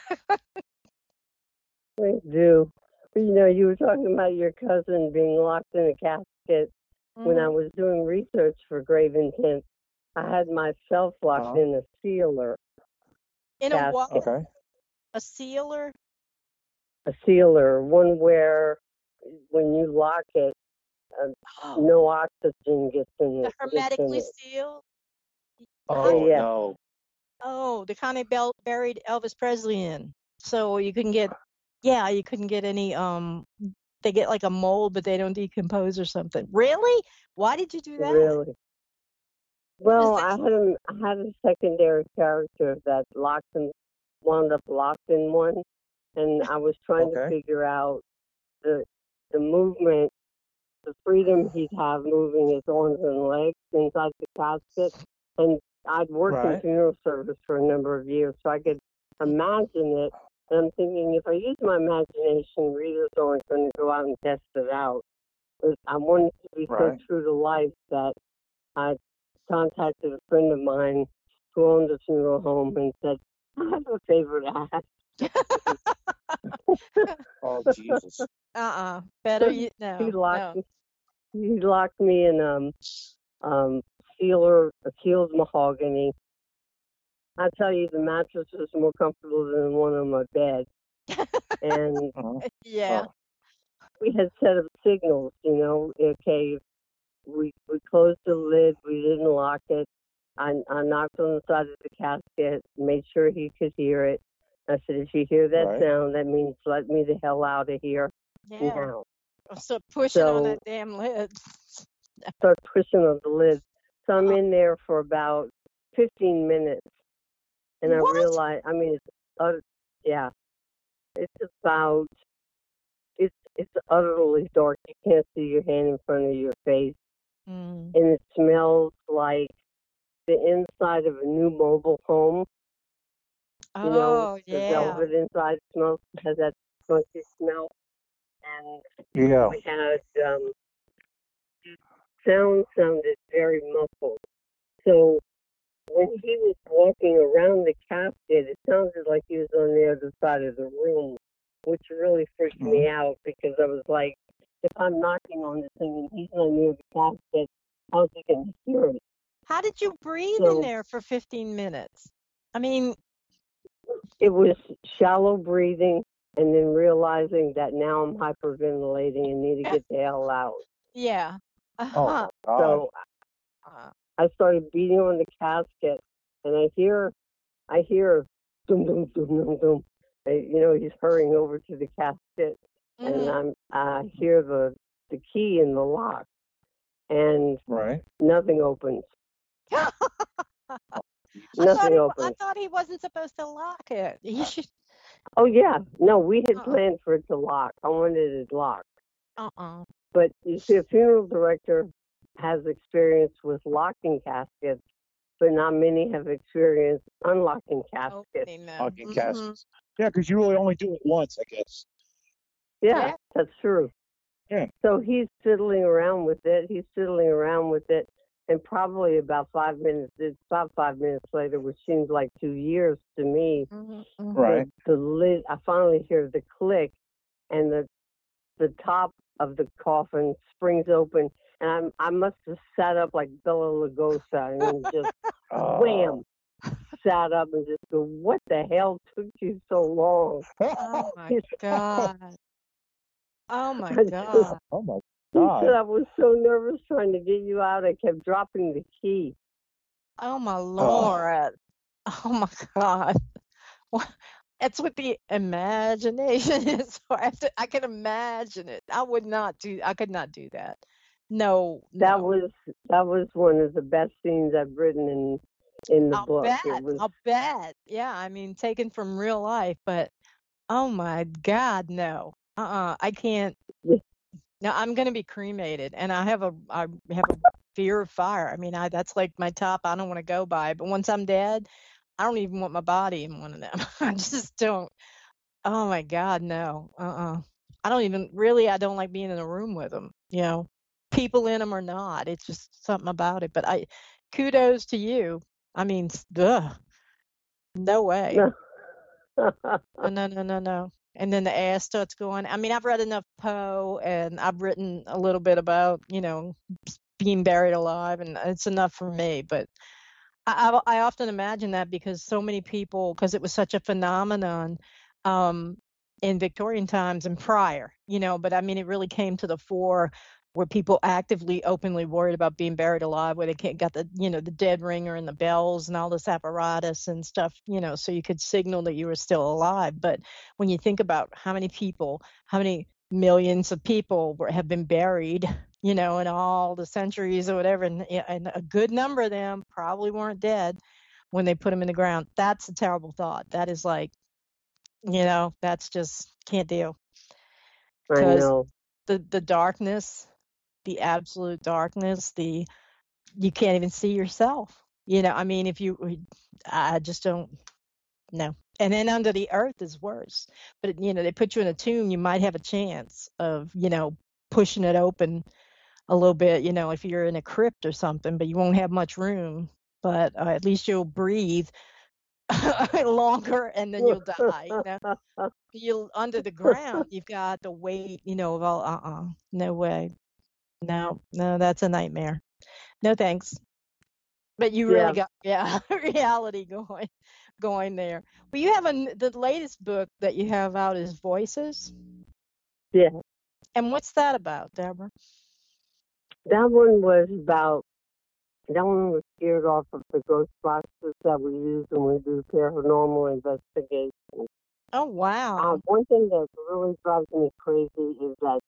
I do. You were talking about your cousin being locked in a casket. When I was doing research for Grave Intent, I had myself locked in a sealer. In casket. A what? Okay. A sealer? A sealer, one where when you lock it, no oxygen gets in it. Hermetically sealed? Oh, yeah. No. Oh, the kind they buried Elvis Presley in. So you couldn't get any, they get like a mold, but they don't decompose or something. Really? Why did you do that? Really? Well, I had a secondary character that wound up locked in one, and I was trying to figure out the movement, the freedom he'd have moving his arms and legs inside the casket, and I'd worked in Right. funeral service for a number of years, so I could imagine it. And I'm thinking, if I use my imagination, readers aren't going to go out and test it out. But I wanted to be so Right. true to life that I contacted a friend of mine who owned a funeral home and said, I have a favorite act. Oh, Jesus. Better he no. He locked me in sealed mahogany. I tell you, the mattress was more comfortable than the one on my bed. And Yeah. we had set up signals, okay, we closed the lid, we didn't lock it. I knocked on the side of the casket, made sure he could hear it. I said, if you hear that Right. sound, that means let me the hell out of here Yeah. now. So pushing on So that damn lid. start pushing on the lid. So I'm in there for about 15 minutes. And What? I realized, it's utterly dark. You can't see your hand in front of your face. Mm. And it smells like the inside of a new mobile home. Oh, The yeah. velvet inside has that funky smell. And Yeah. we had sound sounded very muffled. So when he was walking around the casket, it sounded like he was on the other side of the room, which really freaked me out because I was like, if I'm knocking on this thing and he's not near the casket, how's he going to hear it? How did you breathe in So there for 15 minutes? I mean, it was shallow breathing and then realizing that now I'm hyperventilating and need to get the hell out. yeah. Oh, my God. So I started beating on the casket, and I hear doom doom doom doom doom. He's hurrying over to the casket, and I hear the key in the lock, and Right. nothing opens. I Nothing opens. thought he wasn't supposed to lock it. He should. Oh yeah, no, we had planned for it to lock. I wanted it locked. But you see, a funeral director has experience with locking caskets, but not many have experience unlocking caskets. Locking caskets. Yeah, because you really only do it once, I guess. Yeah, that's true. Yeah. So he's fiddling around with it. And probably about 5 minutes later, which seems like 2 years to me, Right. the lid, I finally hear the click, and the top of the coffin springs open, and I must have sat up like Bela Lugosi. I mean, just wham, sat up and just go, what the hell took you so long? Oh my God. Oh my God. Oh my God. He said, I was so nervous trying to get you out, I kept dropping the key. Oh my Lord. Oh my God. That's what the imagination is for. I can imagine it. I could not do that. No. That was one of the best scenes I've written in the book. I'll bet. Yeah, I mean, taken from real life, but oh my God, no. I can't. No, I'm going to be cremated, and I have a fear of fire. I mean, that's like my top. I don't want to go by, but once I'm dead, I don't even want my body in one of them. I just don't. Oh my God, no. I don't like being in a room with them. People in them or not. It's just something about it. But kudos to you. I mean, no way. No. And then the ass starts going. I mean, I've read enough Poe, and I've written a little bit about, being buried alive, and it's enough for me. But I often imagine that because so many people, because it was such a phenomenon in Victorian times and prior, but I mean, it really came to the fore where people actively, openly worried about being buried alive, where they got the dead ringer and the bells and all this apparatus and stuff, so you could signal that you were still alive. But when you think about how many millions of people have been buried, in all the centuries or whatever, and a good number of them probably weren't dead when they put them in the ground. That's a terrible thought. That is like, that's just can't deal. I know. The darkness, the absolute darkness, you can't even see yourself. I mean, I just don't know. And then under the earth is worse. But, they put you in a tomb, you might have a chance of, pushing it open a little bit, if you're in a crypt or something, but you won't have much room. But at least you'll breathe longer and then you'll die. You'll under the ground, you've got the weight, of all, no way. No, that's a nightmare. No thanks. But you really got reality going there. But you have the latest book that you have out is Voices. Yeah. And what's that about, Deborah? That one was geared off of the ghost boxes that we use when we do paranormal investigations. Oh, wow. One thing that really drives me crazy is that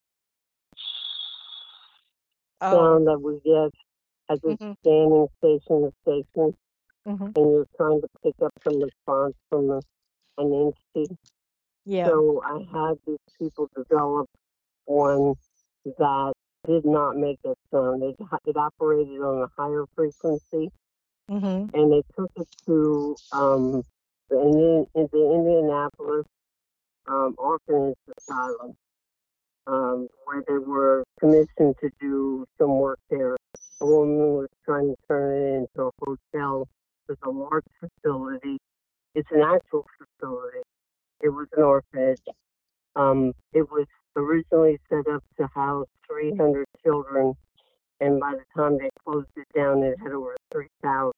sound that we get as it's standing station to station, and you're trying to pick up some response from an entity. Yeah. So I had these people develop one that did not make that sound. It operated on a higher frequency, and they took it to the Indianapolis Orphanage Asylum, where they were commissioned to do some work there. A woman was trying to turn it into a hotel. It's a large facility. It's an actual facility. It was an orphanage. It was originally set up to house 300 children, and by the time they closed it down, it had over 3,000.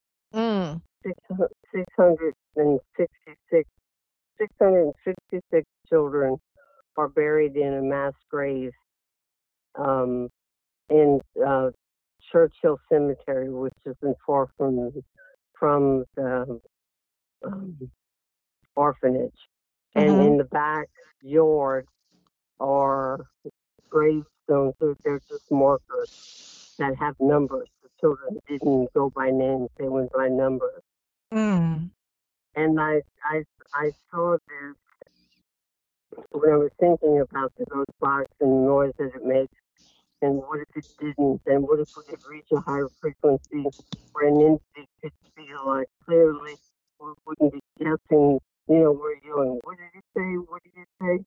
666 children are buried in a mass grave in Churchill Cemetery, which isn't far from the orphanage. And in the backyard are gravestones. They're just markers that have numbers. The children didn't go by names; they went by numbers. And I saw this when I was thinking about the ghost box and the noise that it makes. And what if it didn't? And what if we could reach a higher frequency where an entity could feel like clearly we wouldn't be guessing, we're yelling, what did you say? What did you say?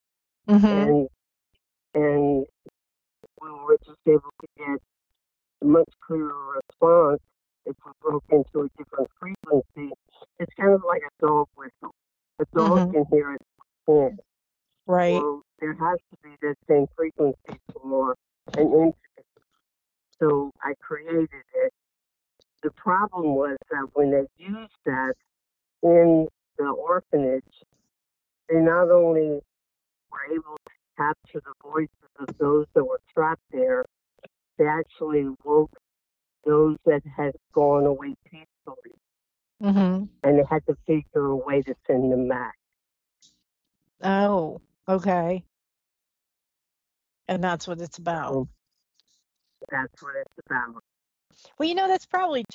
And we were just able to get a much clearer response if we broke into a different frequency. It's kind of like a dog whistle. A dog can hear it. Yeah. Right. Well, there has to be that same frequency for an entity. So I created it. The problem was that when they used that in the orphanage, they not only were able to capture the voices of those that were trapped there, they actually woke those that had gone away peacefully. And they had to figure a way to send them back. Oh, okay. And that's what it's about. That's what it's about. Well, that's probably,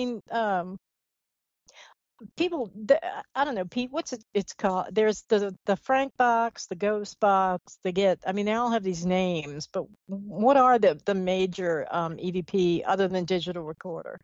people, I don't know, Pete, what's it's called? There's the Frank box, the ghost box, they all have these names, but what are the major EVP other than digital recorder?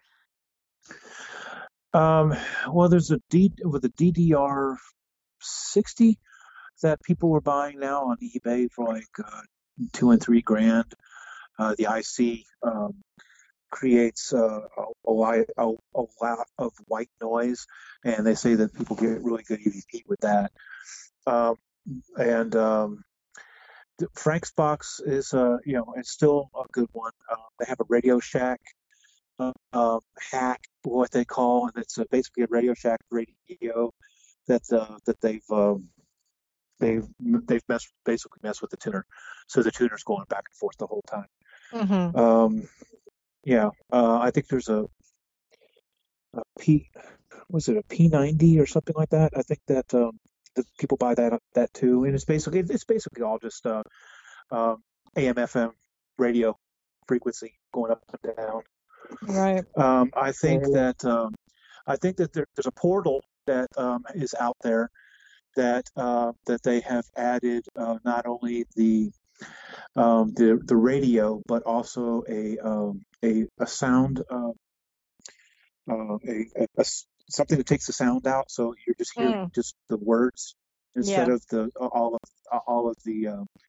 Well, there's with the DDR60 that people were buying now on eBay for like $2,000 and $3,000. The IC creates a lot of white noise, and they say that people get really good EVP with that. Frank's box is it's still a good one. They have a Radio Shack hack, what they call, and it's basically a Radio Shack radio that they've messed with the tuner, so the tuner's going back and forth the whole time. I think there's a P90 or something like that. I think that the people buy that too, and it's basically all just AM/FM radio frequency going up and down. Right. I think that there's a portal that is out there that they have added not only the radio but also a sound something that takes the sound out, so you're just hearing Mm, just the words instead yeah. of the all of the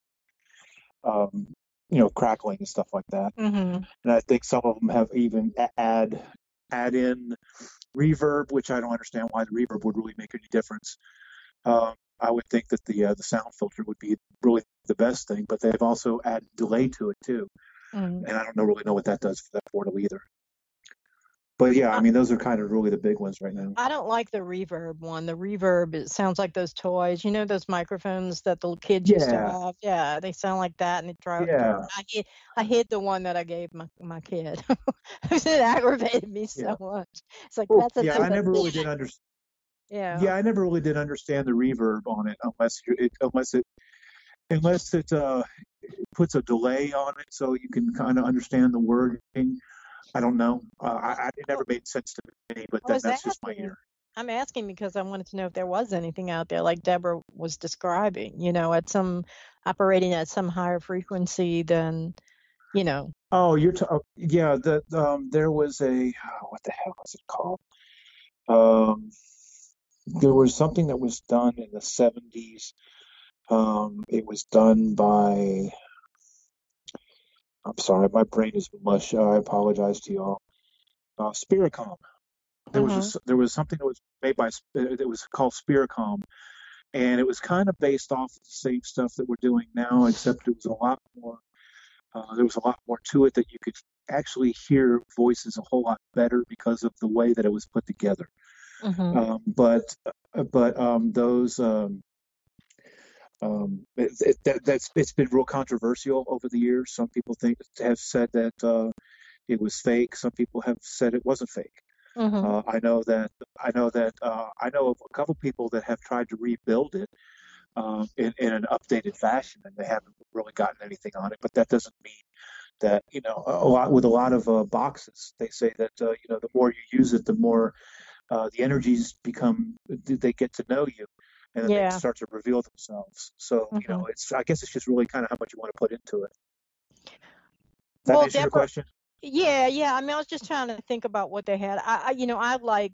crackling and stuff like that. Mhm. And I think some of them have even add in reverb, which I don't understand why the reverb would really make any difference. I would think that the sound filter would be really the best thing, but they've also added delay to it too, Mm. and I don't really know what that does for that portal either. But yeah, I I, mean, those are kind of really the big ones right now. I don't like the reverb one. The reverb, it sounds like those toys. You know those microphones that the kids used to Yeah, have? Yeah, they sound like that, and it yeah, I hid the one that I gave my kid. It aggravated me so yeah. much. It's like Oh, that's yeah. enough I of never this. really did understand. Yeah. Yeah, I never really did understand the reverb on it unless it puts a delay on it so you can kind of understand the wording. I don't know. It never Well, made sense to me, but I was that's just my asking. ear. I'm asking because I wanted to know if there was anything out there like Deborah was describing, at some operating at some higher frequency than, you know. Oh, yeah. There was what the hell was it called? Um, there was something that was done in the 70s. It was done by. I'm sorry, my brain is mush. I apologize to you all. Spiricom. Mhm. There was something that was made by that was called Spiricom, and it was kind of based off of the same stuff that we're doing now, except it was a lot more. There was a lot more to it that you could actually hear voices a whole lot better because of the way that it was put together. Mhm. Those it's been real controversial over the years. Some people have said that it was fake. Some people have said it wasn't fake. Mhm. I know of a couple people that have tried to rebuild it in an updated fashion, and they haven't really gotten anything on it. But that doesn't mean that a lot of boxes. They say that the more you use it, the more the energies they get to know you, and then they Yeah. start to reveal themselves. So Mhm. I guess it's just really kind of how much you want to put into it. That Well, answer your Deborah, question? yeah, yeah. I mean, I was just trying to think about what they had. I like,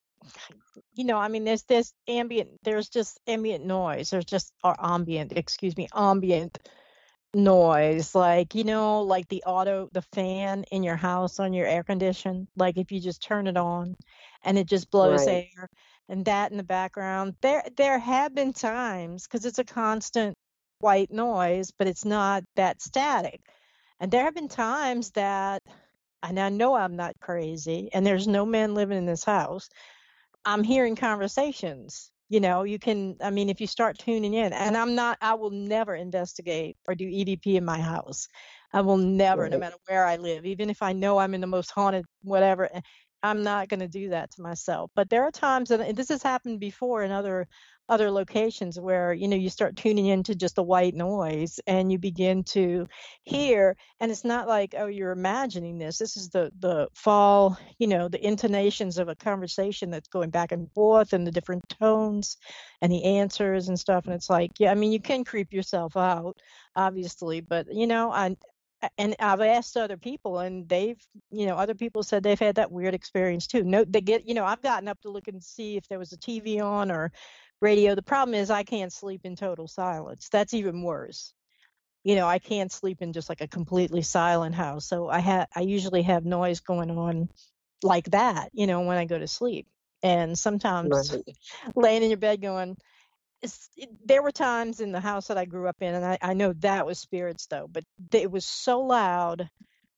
I mean, there's just ambient noise. There's just, or ambient, excuse me, ambient noise. Like, like the fan in your house on your air condition. Like if you just turn it on and it just blows Right. air and that in the background. There have been times, because it's a constant white noise, but it's not that static. And there have been times that, and I know I'm not crazy, and there's no man living in this house. I'm hearing conversations. I mean, if you start tuning in, and I will never investigate or do EVP in my house. I will never, no Right. matter where I live, even if I know I'm in the most haunted, whatever, I'm not going to do that to myself. But there are times, and this has happened before in other locations where, you start tuning into just the white noise and you begin to hear, and it's not like, oh, you're imagining this. This is the fall, the intonations of a conversation that's going back and forth and the different tones and the answers and stuff. And it's like, yeah, I mean, you can creep yourself out, obviously, but and I've asked other people, and other people said they've had that weird experience too. No, I've gotten up to look and see if there was a TV on or radio. The problem is I can't sleep in total silence. That's even worse. I can't sleep in just like a completely silent house. So I usually have noise going on like that, when I go to sleep. And sometimes Right. laying in your bed going, there were times in the house that I grew up in, and I know that was spirits though, but it was so loud.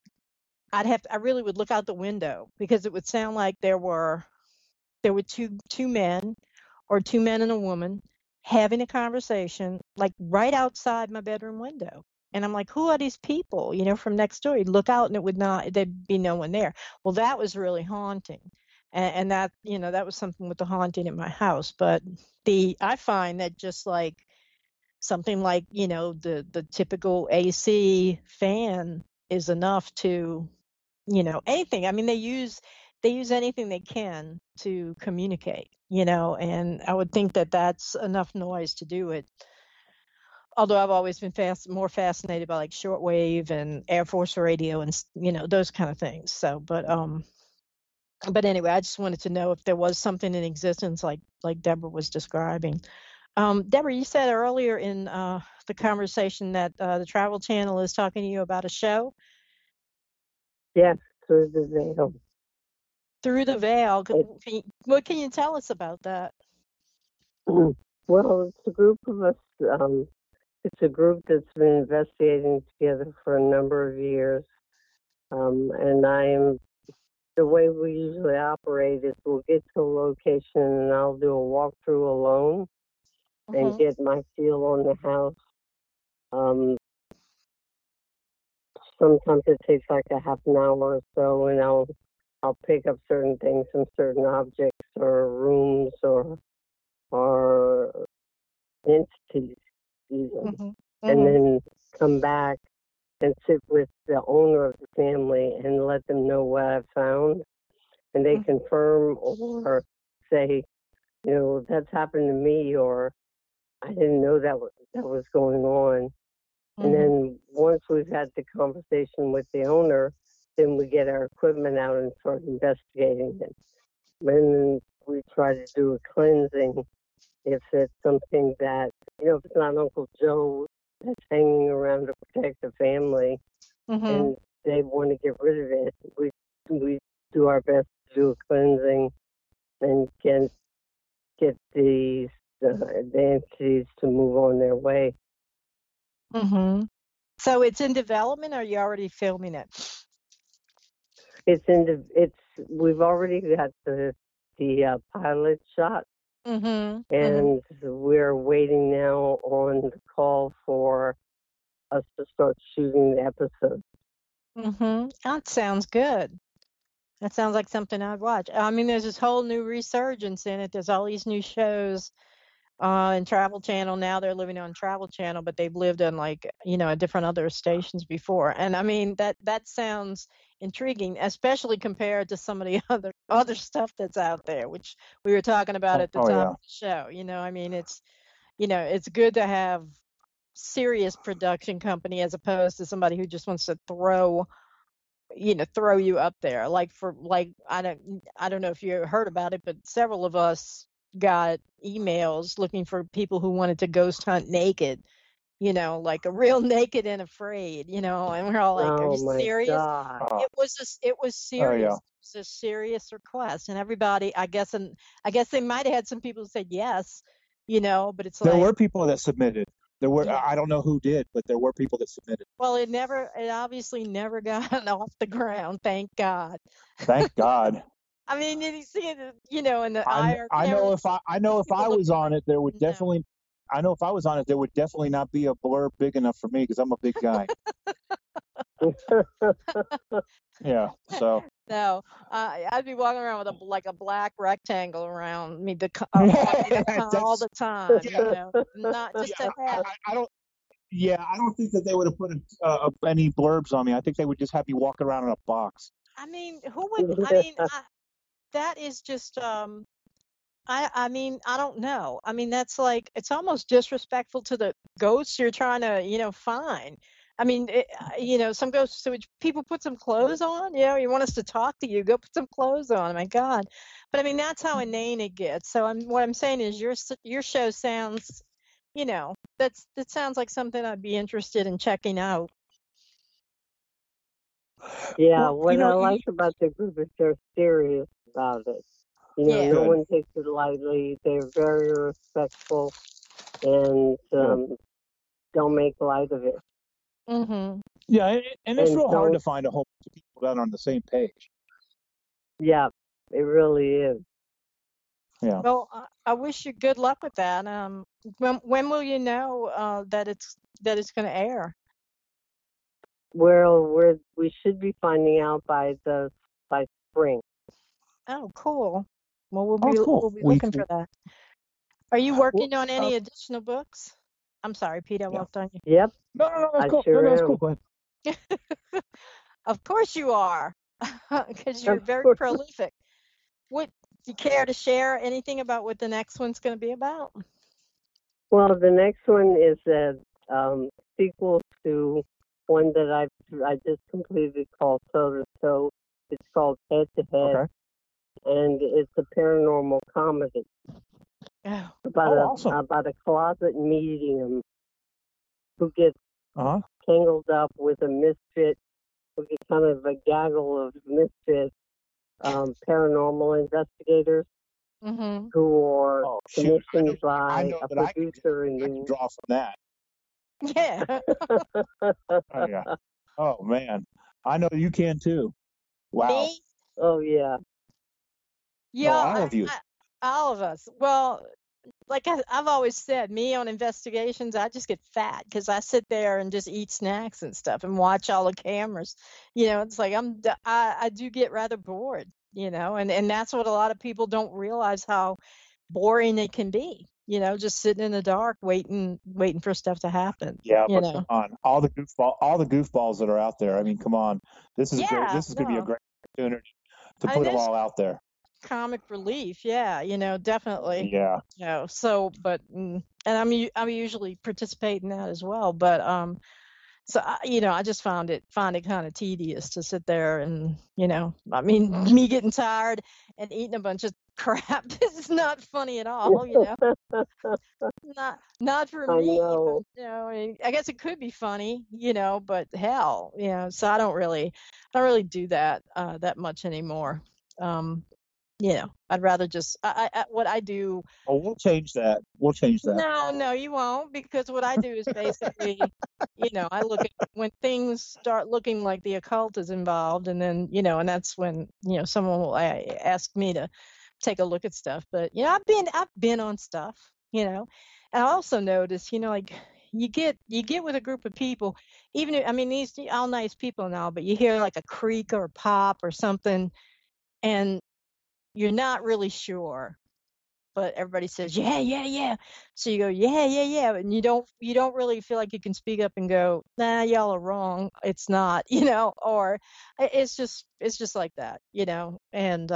I really would look out the window because it would sound like there were two men, or two men and a woman, having a conversation like right outside my bedroom window. And I'm like, who are these people, from next door? You'd look out and there'd be no one there. Well, that was really haunting. And that, that was something with the haunting in my house. But I find that just like something like, the typical AC fan is enough to, anything. I mean, they use anything they can to communicate, and I would think that that's enough noise to do it. Although I've always been more fascinated by like shortwave and Air Force radio and those kind of things. So, but But anyway, I just wanted to know if there was something in existence like Deborah was describing. Deborah, you said earlier in the conversation that the Travel Channel is talking to you about a show. Yes, Through the Veil. Through the Veil. What can you tell us about that? Well, it's a group of us. It's a group that's been investigating together for a number of years. And the way we usually operate is we'll get to a location and I'll do a walkthrough alone and get my feel on the house. Sometimes it takes like a half an hour or so, and I'll pick up certain things from certain objects or rooms or entities even, and then come back and sit with the owner of the family and let them know what I've found, and they confirm or say, that's happened to me, or I didn't know that was going on. And then once we've had the conversation with the owner, then we get our equipment out and start investigating it. Then we try to do a cleansing if it's something that, if it's not Uncle Joe that's hanging around to protect the family and they want to get rid of it, we do our best to do a cleansing and get the entities to move on their way. So it's in development, or are you already filming it? We've already got the pilot shot, and we're waiting now on the call for us to start shooting the episode. That sounds good. That sounds like something I'd watch. I mean, there's this whole new resurgence in it. There's all these new shows in Travel Channel. Now they're living on Travel Channel, but they've lived on different other stations before. And I mean, that sounds intriguing, especially compared to some of the other stuff that's out there, which we were talking about at the top of the show. I mean, it's good to have serious production company as opposed to somebody who just wants to throw you up there. I don't know if you heard about it, but several of us got emails looking for people who wanted to ghost hunt naked, like a real Naked and Afraid, and we're all like, are you serious? God. It was serious. It was a serious request, and everybody, I guess they might have had some people who said yes, but it's there were people that submitted. There were, I don't know who did, but there were people that submitted. Well, it obviously never got off the ground. Thank God. Thank God. I mean, you see it, in the IR. I know if I was on it, there would definitely. I know if I was on it, there would definitely not be a blur big enough for me because I'm a big guy. Yeah. So. No, I'd be walking around with a black rectangle around me all the time. Not just a hat. I don't. Yeah, I don't think that they would have put any blurbs on me. I think they would just have me walk around in a box. I mean, who would? I mean, that is just. I mean, I don't know. I mean, that's like, it's almost disrespectful to the ghosts you're trying to, find. I mean, some ghosts, so people put some clothes on, you want us to talk to you, go put some clothes on. My God. But I mean, that's how inane it gets. So what I'm saying is your show sounds, that sounds like something I'd be interested in checking out. Yeah, what I like about the group is they're serious about it. No one takes it lightly. They're very respectful and don't make light of it. Yeah, and it's real hard to find a whole bunch of people that are on the same page. Yeah, it really is. Yeah. Well, I wish you good luck with that. When will you know that it's going to air? Well, we should be finding out by spring. Oh, cool. Well, we'll be looking for that. Are you working on any additional books? I'm sorry, Pete, I walked on you. Yep. No, that's cool. Sure that's cool. Go ahead. Of course you are, because you're very prolific. Do you care to share anything about what the next one's going to be about? Well, the next one is a sequel to one that I just completed called Toe to Toe. It's called Head to Head. Okay. and it's a paranormal comedy Oh. awesome. about a closet medium who gets Uh-huh. tangled up with a misfit, who gets kind of a gaggle of misfit paranormal investigators Mm-hmm. who are Oh, shoot. commissioned I by know a that I can producer in draw from that. Yeah. Oh, yeah. Oh, man. I know you can too. Wow. Me? Oh yeah. Yeah, all of you. all of us. Well, like I've always said, me on investigations, I just get fat because I sit there and just eat snacks and stuff and watch all the cameras. It's like I do get rather bored, and that's what a lot of people don't realize how boring it can be. Just sitting in the dark, waiting for stuff to happen. Yeah, but come on, all the goofballs that are out there. I mean, come on, this is great. This is going to be a great opportunity to put them all out there. Comic relief, yeah, definitely. Yeah. So, but and I'm usually participate in that as well. But so I just find it kind of tedious to sit there and I mean, me getting tired and eating a bunch of crap is not funny at all. Not for I me. know. I guess it could be funny, but hell, so I don't really do that that much anymore. I'd rather just what I do. Oh, we'll change that. No, you won't, because what I do is basically, I look at when things start looking like the occult is involved, and then, and that's when, someone will ask me to take a look at stuff. But, I've been on stuff, and I also notice, like you get with a group of people, even if, I mean, these all nice people and all, but you hear like a creak or a pop or something, and you're not really sure, but everybody says, yeah. So you go, yeah. And you don't really feel like you can speak up and go, nah, y'all are wrong. It's not, or it's just like that, and,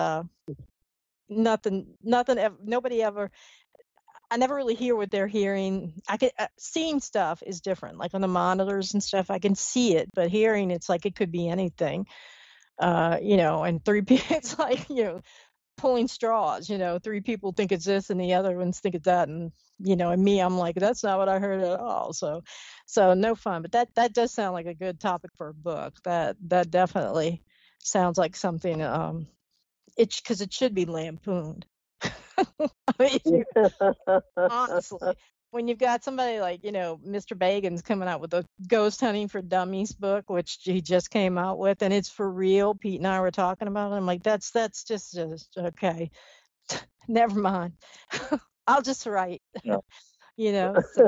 nobody ever, I never really hear what they're hearing. I can seeing stuff is different, like on the monitors and stuff. I can see it, but hearing, it's like it could be anything, and three people, it's like, pulling straws, three people think it's this and the other ones think it's that, and and me, I'm like, that's not what I heard at all. So no fun. But that does sound like a good topic for a book. That definitely sounds like something, because it should be lampooned. I mean, honestly, when you've got somebody like, Mr. Bagan's coming out with a Ghost Hunting for Dummies book, which he just came out with, and it's for real. Pete and I were talking about it. I'm like, that's just okay. Never mind. I'll just write. Yeah. So,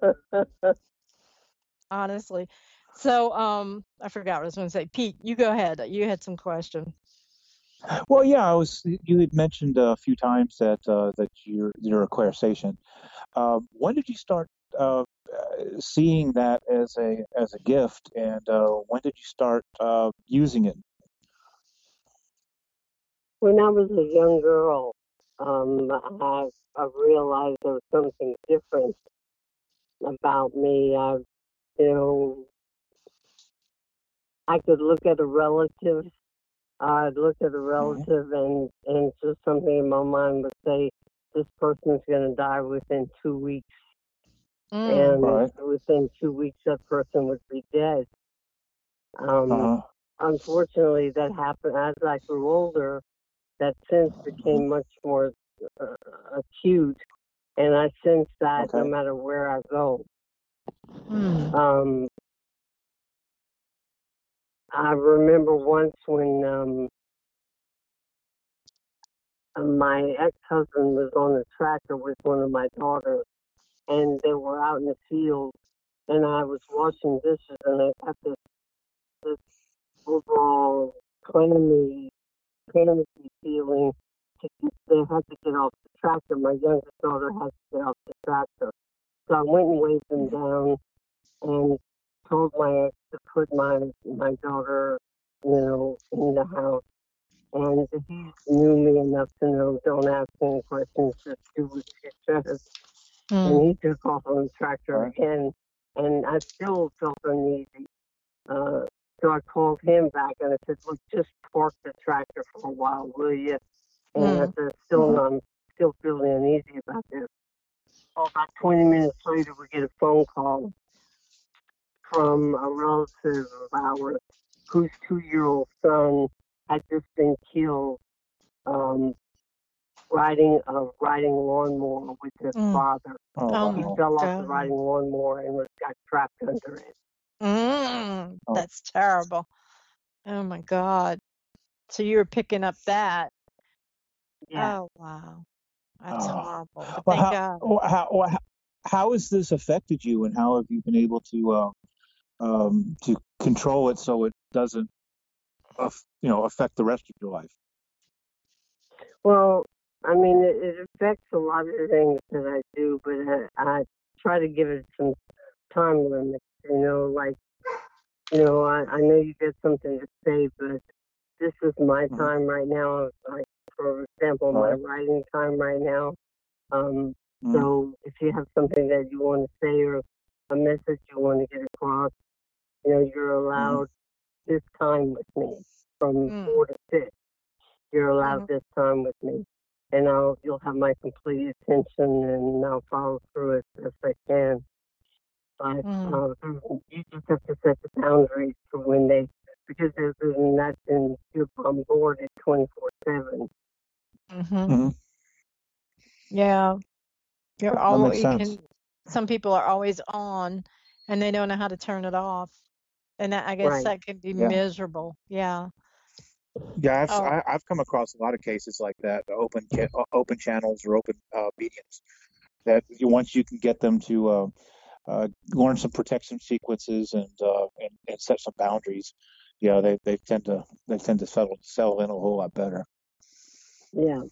honestly. So I forgot what I was going to say. Pete, you go ahead. You had some question. Well, yeah, you had mentioned a few times that you're a clairsentient. When did you start seeing that as a gift, and when did you start using it? When I was a young girl, I realized there was something different about me. I could look at a relative. I'd look at a relative, and just something in my mind would say, this person's going to die within 2 weeks. And within 2 weeks, that person would be dead. Unfortunately, that happened as I grew older. That sense became much more acute, and I sense that no matter where I go. I remember once when my ex-husband was on a tractor with one of my daughters, and they were out in the field, and I was washing dishes, and I got this overall clammy feeling. They had to get off the tractor. My youngest daughter had to get off the tractor. So I went and waved them down and told my ex to put my daughter, in the house. And he knew me enough to know, don't ask any questions, just do what she says. And he took off on the tractor again, and I still felt uneasy. So I called him back and I said, look, just park the tractor for a while, will you? And I said, I'm still feeling uneasy about this. Well, about 20 minutes later, we get a phone call from a relative of ours whose 2-year-old son had just been killed riding a lawnmower with his father. Oh He my fell off the God. riding lawnmower and got trapped under it. That's terrible. Oh my God. So you were picking up that. Yeah. Oh wow. That's Oh. horrible. But Well, thank God. how has this affected you, and how have you been able to control it so it doesn't, affect the rest of your life? Well, I mean, it affects a lot of the things that I do, but I try to give it some time limits. I know you got something to say, but this is my time right now. Like, for example, my writing time right now. So if you have something that you want to say or a message you want to get across, you're allowed this time with me from 4 to 6. You're allowed this time with me, and you'll have my complete attention, and I'll follow through as best I can. But you just have to set the boundaries for when because there's nothing, you're on board at 24/7. Yeah. You're That always makes sense. some people are always on and they don't know how to turn it off. And I guess Right. that can be Yeah. miserable. Yeah. Yeah, Oh. I've come across a lot of cases like that, open channels or open mediums that once you can get them to learn some protection sequences and set some boundaries, they tend to settle in a whole lot better. Yeah.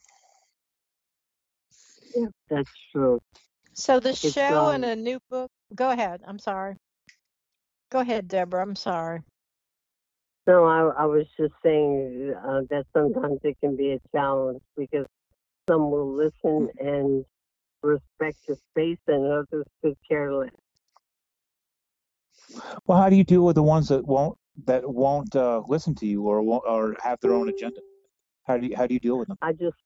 Yeah, that's true. So the show and a new book. Go ahead. I'm sorry. Go ahead, Deborah. I'm sorry. No, I was just saying that sometimes it can be a challenge because some will listen and respect your space and others could care less. Well, how do you deal with the ones that won't listen to you or have their own agenda? How do you deal with them? I just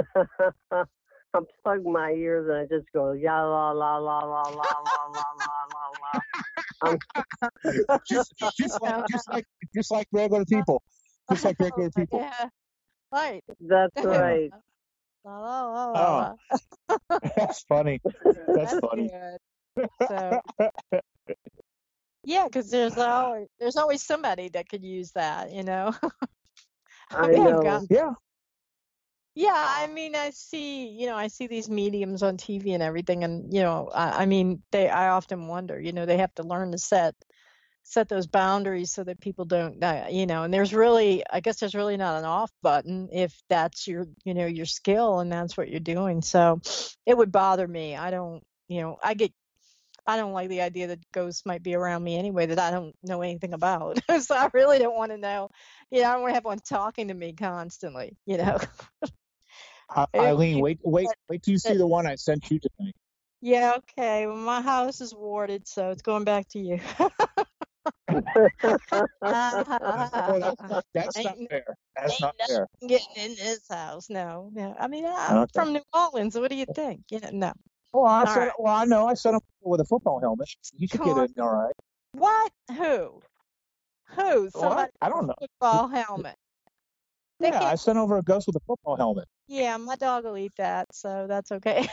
I plug my ears and I just go ya la la la la la la la la la la. Just like regular people. Just like regular people. Yeah. Right. That's right. La, la, la, la, Oh, that's funny. That's funny. Good. So yeah, because there's always somebody that could use that, I Man, know. God. Yeah. Yeah, I mean, I see these mediums on TV and everything, and I mean, I often wonder, they have to learn to set those boundaries so that people don't, and I guess there's really not an off button if that's your skill and that's what you're doing. So it would bother me. I don't, I don't like the idea that ghosts might be around me anyway that I don't know anything about. So I really don't want to know. I don't want to have one talking to me constantly. Eileen, wait till you see the one I sent you tonight. Yeah, okay. Well, my house is warded, so it's going back to you. That's not fair. That's not fair. Getting in this house. No. I mean, I'm from New Orleans. So what do you think? No. Well, I know. I set him with a football helmet. You should get in all right. What? Who? Somebody I don't know. Football helmet. Yeah, I sent over a ghost with a football helmet. Yeah, my dog will eat that, so that's okay.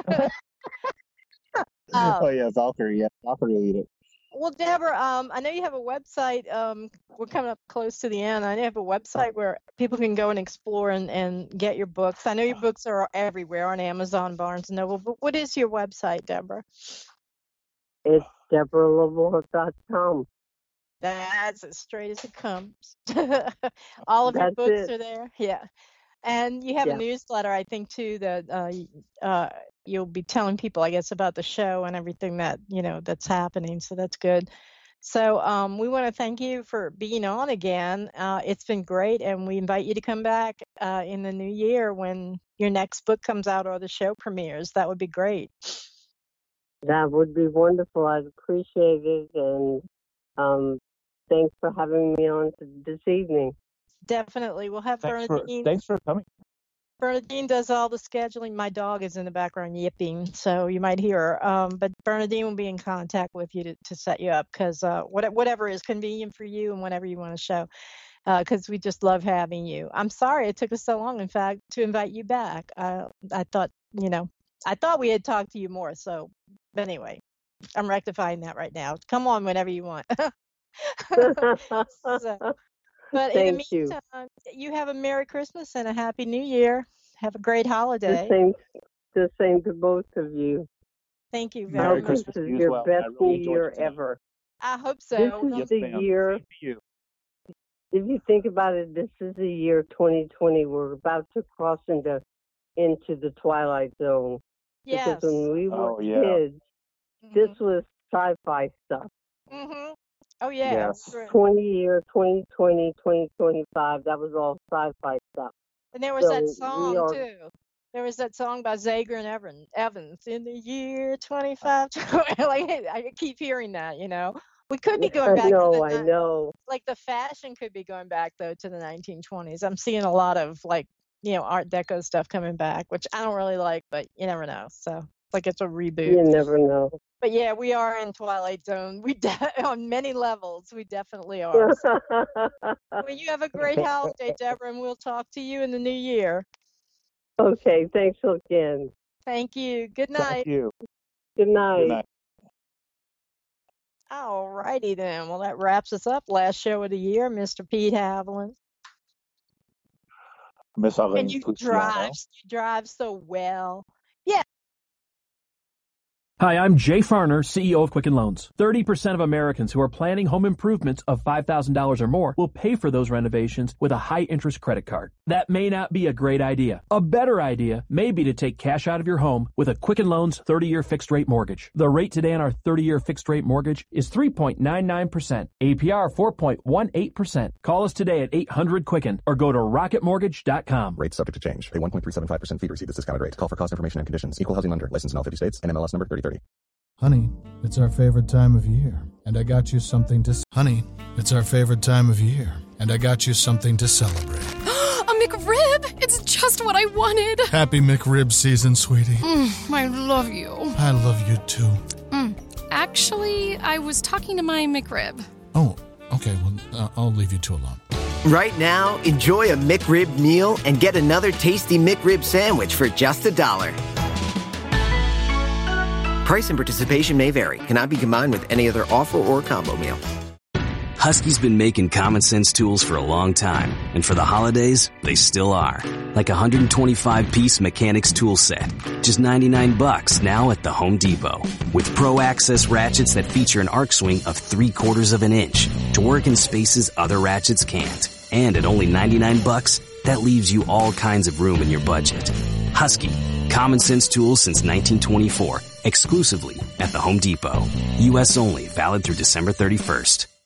Oh yeah, Valkyrie. Yeah, Valkyrie will eat it. Well, Deborah, I know you have a website. We're coming up close to the end. I know you have a website where people can go and explore and get your books. I know your books are everywhere on Amazon, Barnes & Noble. But what is your website, Deborah? It's DeborahLavorre.com. That's as straight as it comes. All of your books are there. Yeah. And you have a newsletter, I think, too, that you'll be telling people, I guess, about the show and everything that, that's happening. So that's good. So we want to thank you for being on again. It's been great. And we invite you to come back in the new year when your next book comes out or the show premieres. That would be great. That would be wonderful. I'd appreciate it. And thanks for having me on this evening. Definitely. We'll have Bernadine. Thanks for coming. Bernadine does all the scheduling. My dog is in the background yipping, so you might hear her. But Bernadine will be in contact with you to set you up, because whatever is convenient for you and whatever you want to show, because we just love having you. I'm sorry it took us so long, in fact, to invite you back. I thought we had talked to you more. So, but anyway, I'm rectifying that right now. Come on whenever you want. But in the meantime, you have a Merry Christmas and a Happy New Year. Have a great holiday. The same to both of you. Thank you very much. This is your best New Year ever. I hope so. This is the year. If you think about it, this is the year 2020. We're about to cross into the twilight zone. Yes. Because when we were kids, this was sci-fi stuff. Mm-hmm. Oh, yeah. Yes. 2020, 2025, that was all sci-fi stuff. And there was that song, too. There was that song by Zager and Evans, in the year 25. Like, I keep hearing that, We could be going back I know. Like, the fashion could be going back, though, to the 1920s. I'm seeing a lot of, Art Deco stuff coming back, which I don't really like, but you never know. So, like, it's a reboot. You never know. But yeah, we are in Twilight Zone. On many levels, we definitely are. So, well, you have a great holiday, Deborah, and we'll talk to you in the new year. Okay, thanks again. Thank you. Good night. Thank you. Good night. Good night. All righty then. Well, that wraps us up. Last show of the year, Mr. Pete Haviland. Miss Elaine And you drive so well. Yeah. Hi, I'm Jay Farner, CEO of Quicken Loans. 30% of Americans who are planning home improvements of $5,000 or more will pay for those renovations with a high-interest credit card. That may not be a great idea. A better idea may be to take cash out of your home with a Quicken Loans 30-year fixed-rate mortgage. The rate today on our 30-year fixed-rate mortgage is 3.99%, APR 4.18%. Call us today at 800-QUICKEN or go to rocketmortgage.com. Rates subject to change. Pay 1.375% fee to receive this discounted rate. Call for cost information and conditions. Equal housing lender. Licensed in all 50 states. NMLS number 3030. Honey, it's our favorite time of year, and I got you something to... Honey, it's our favorite time of year, and I got you something to celebrate. A McRib! It's just what I wanted. Happy McRib season, sweetie. I love you. I love you, too. Actually, I was talking to my McRib. Oh, okay, well, I'll leave you two alone. Right now, enjoy a McRib meal and get another tasty McRib sandwich for just $1. Price and participation may vary. Cannot be combined with any other offer or combo meal. Husky's been making common sense tools for a long time, and for the holidays, they still are. Like a 125-piece mechanics tool set, just $99 now at the Home Depot. With Pro Access ratchets that feature an arc swing of 3/4 of an inch to work in spaces other ratchets can't. And at only $99, that leaves you all kinds of room in your budget. Husky, common sense tools since 1924, exclusively at the Home Depot. U.S. only, valid through December 31st.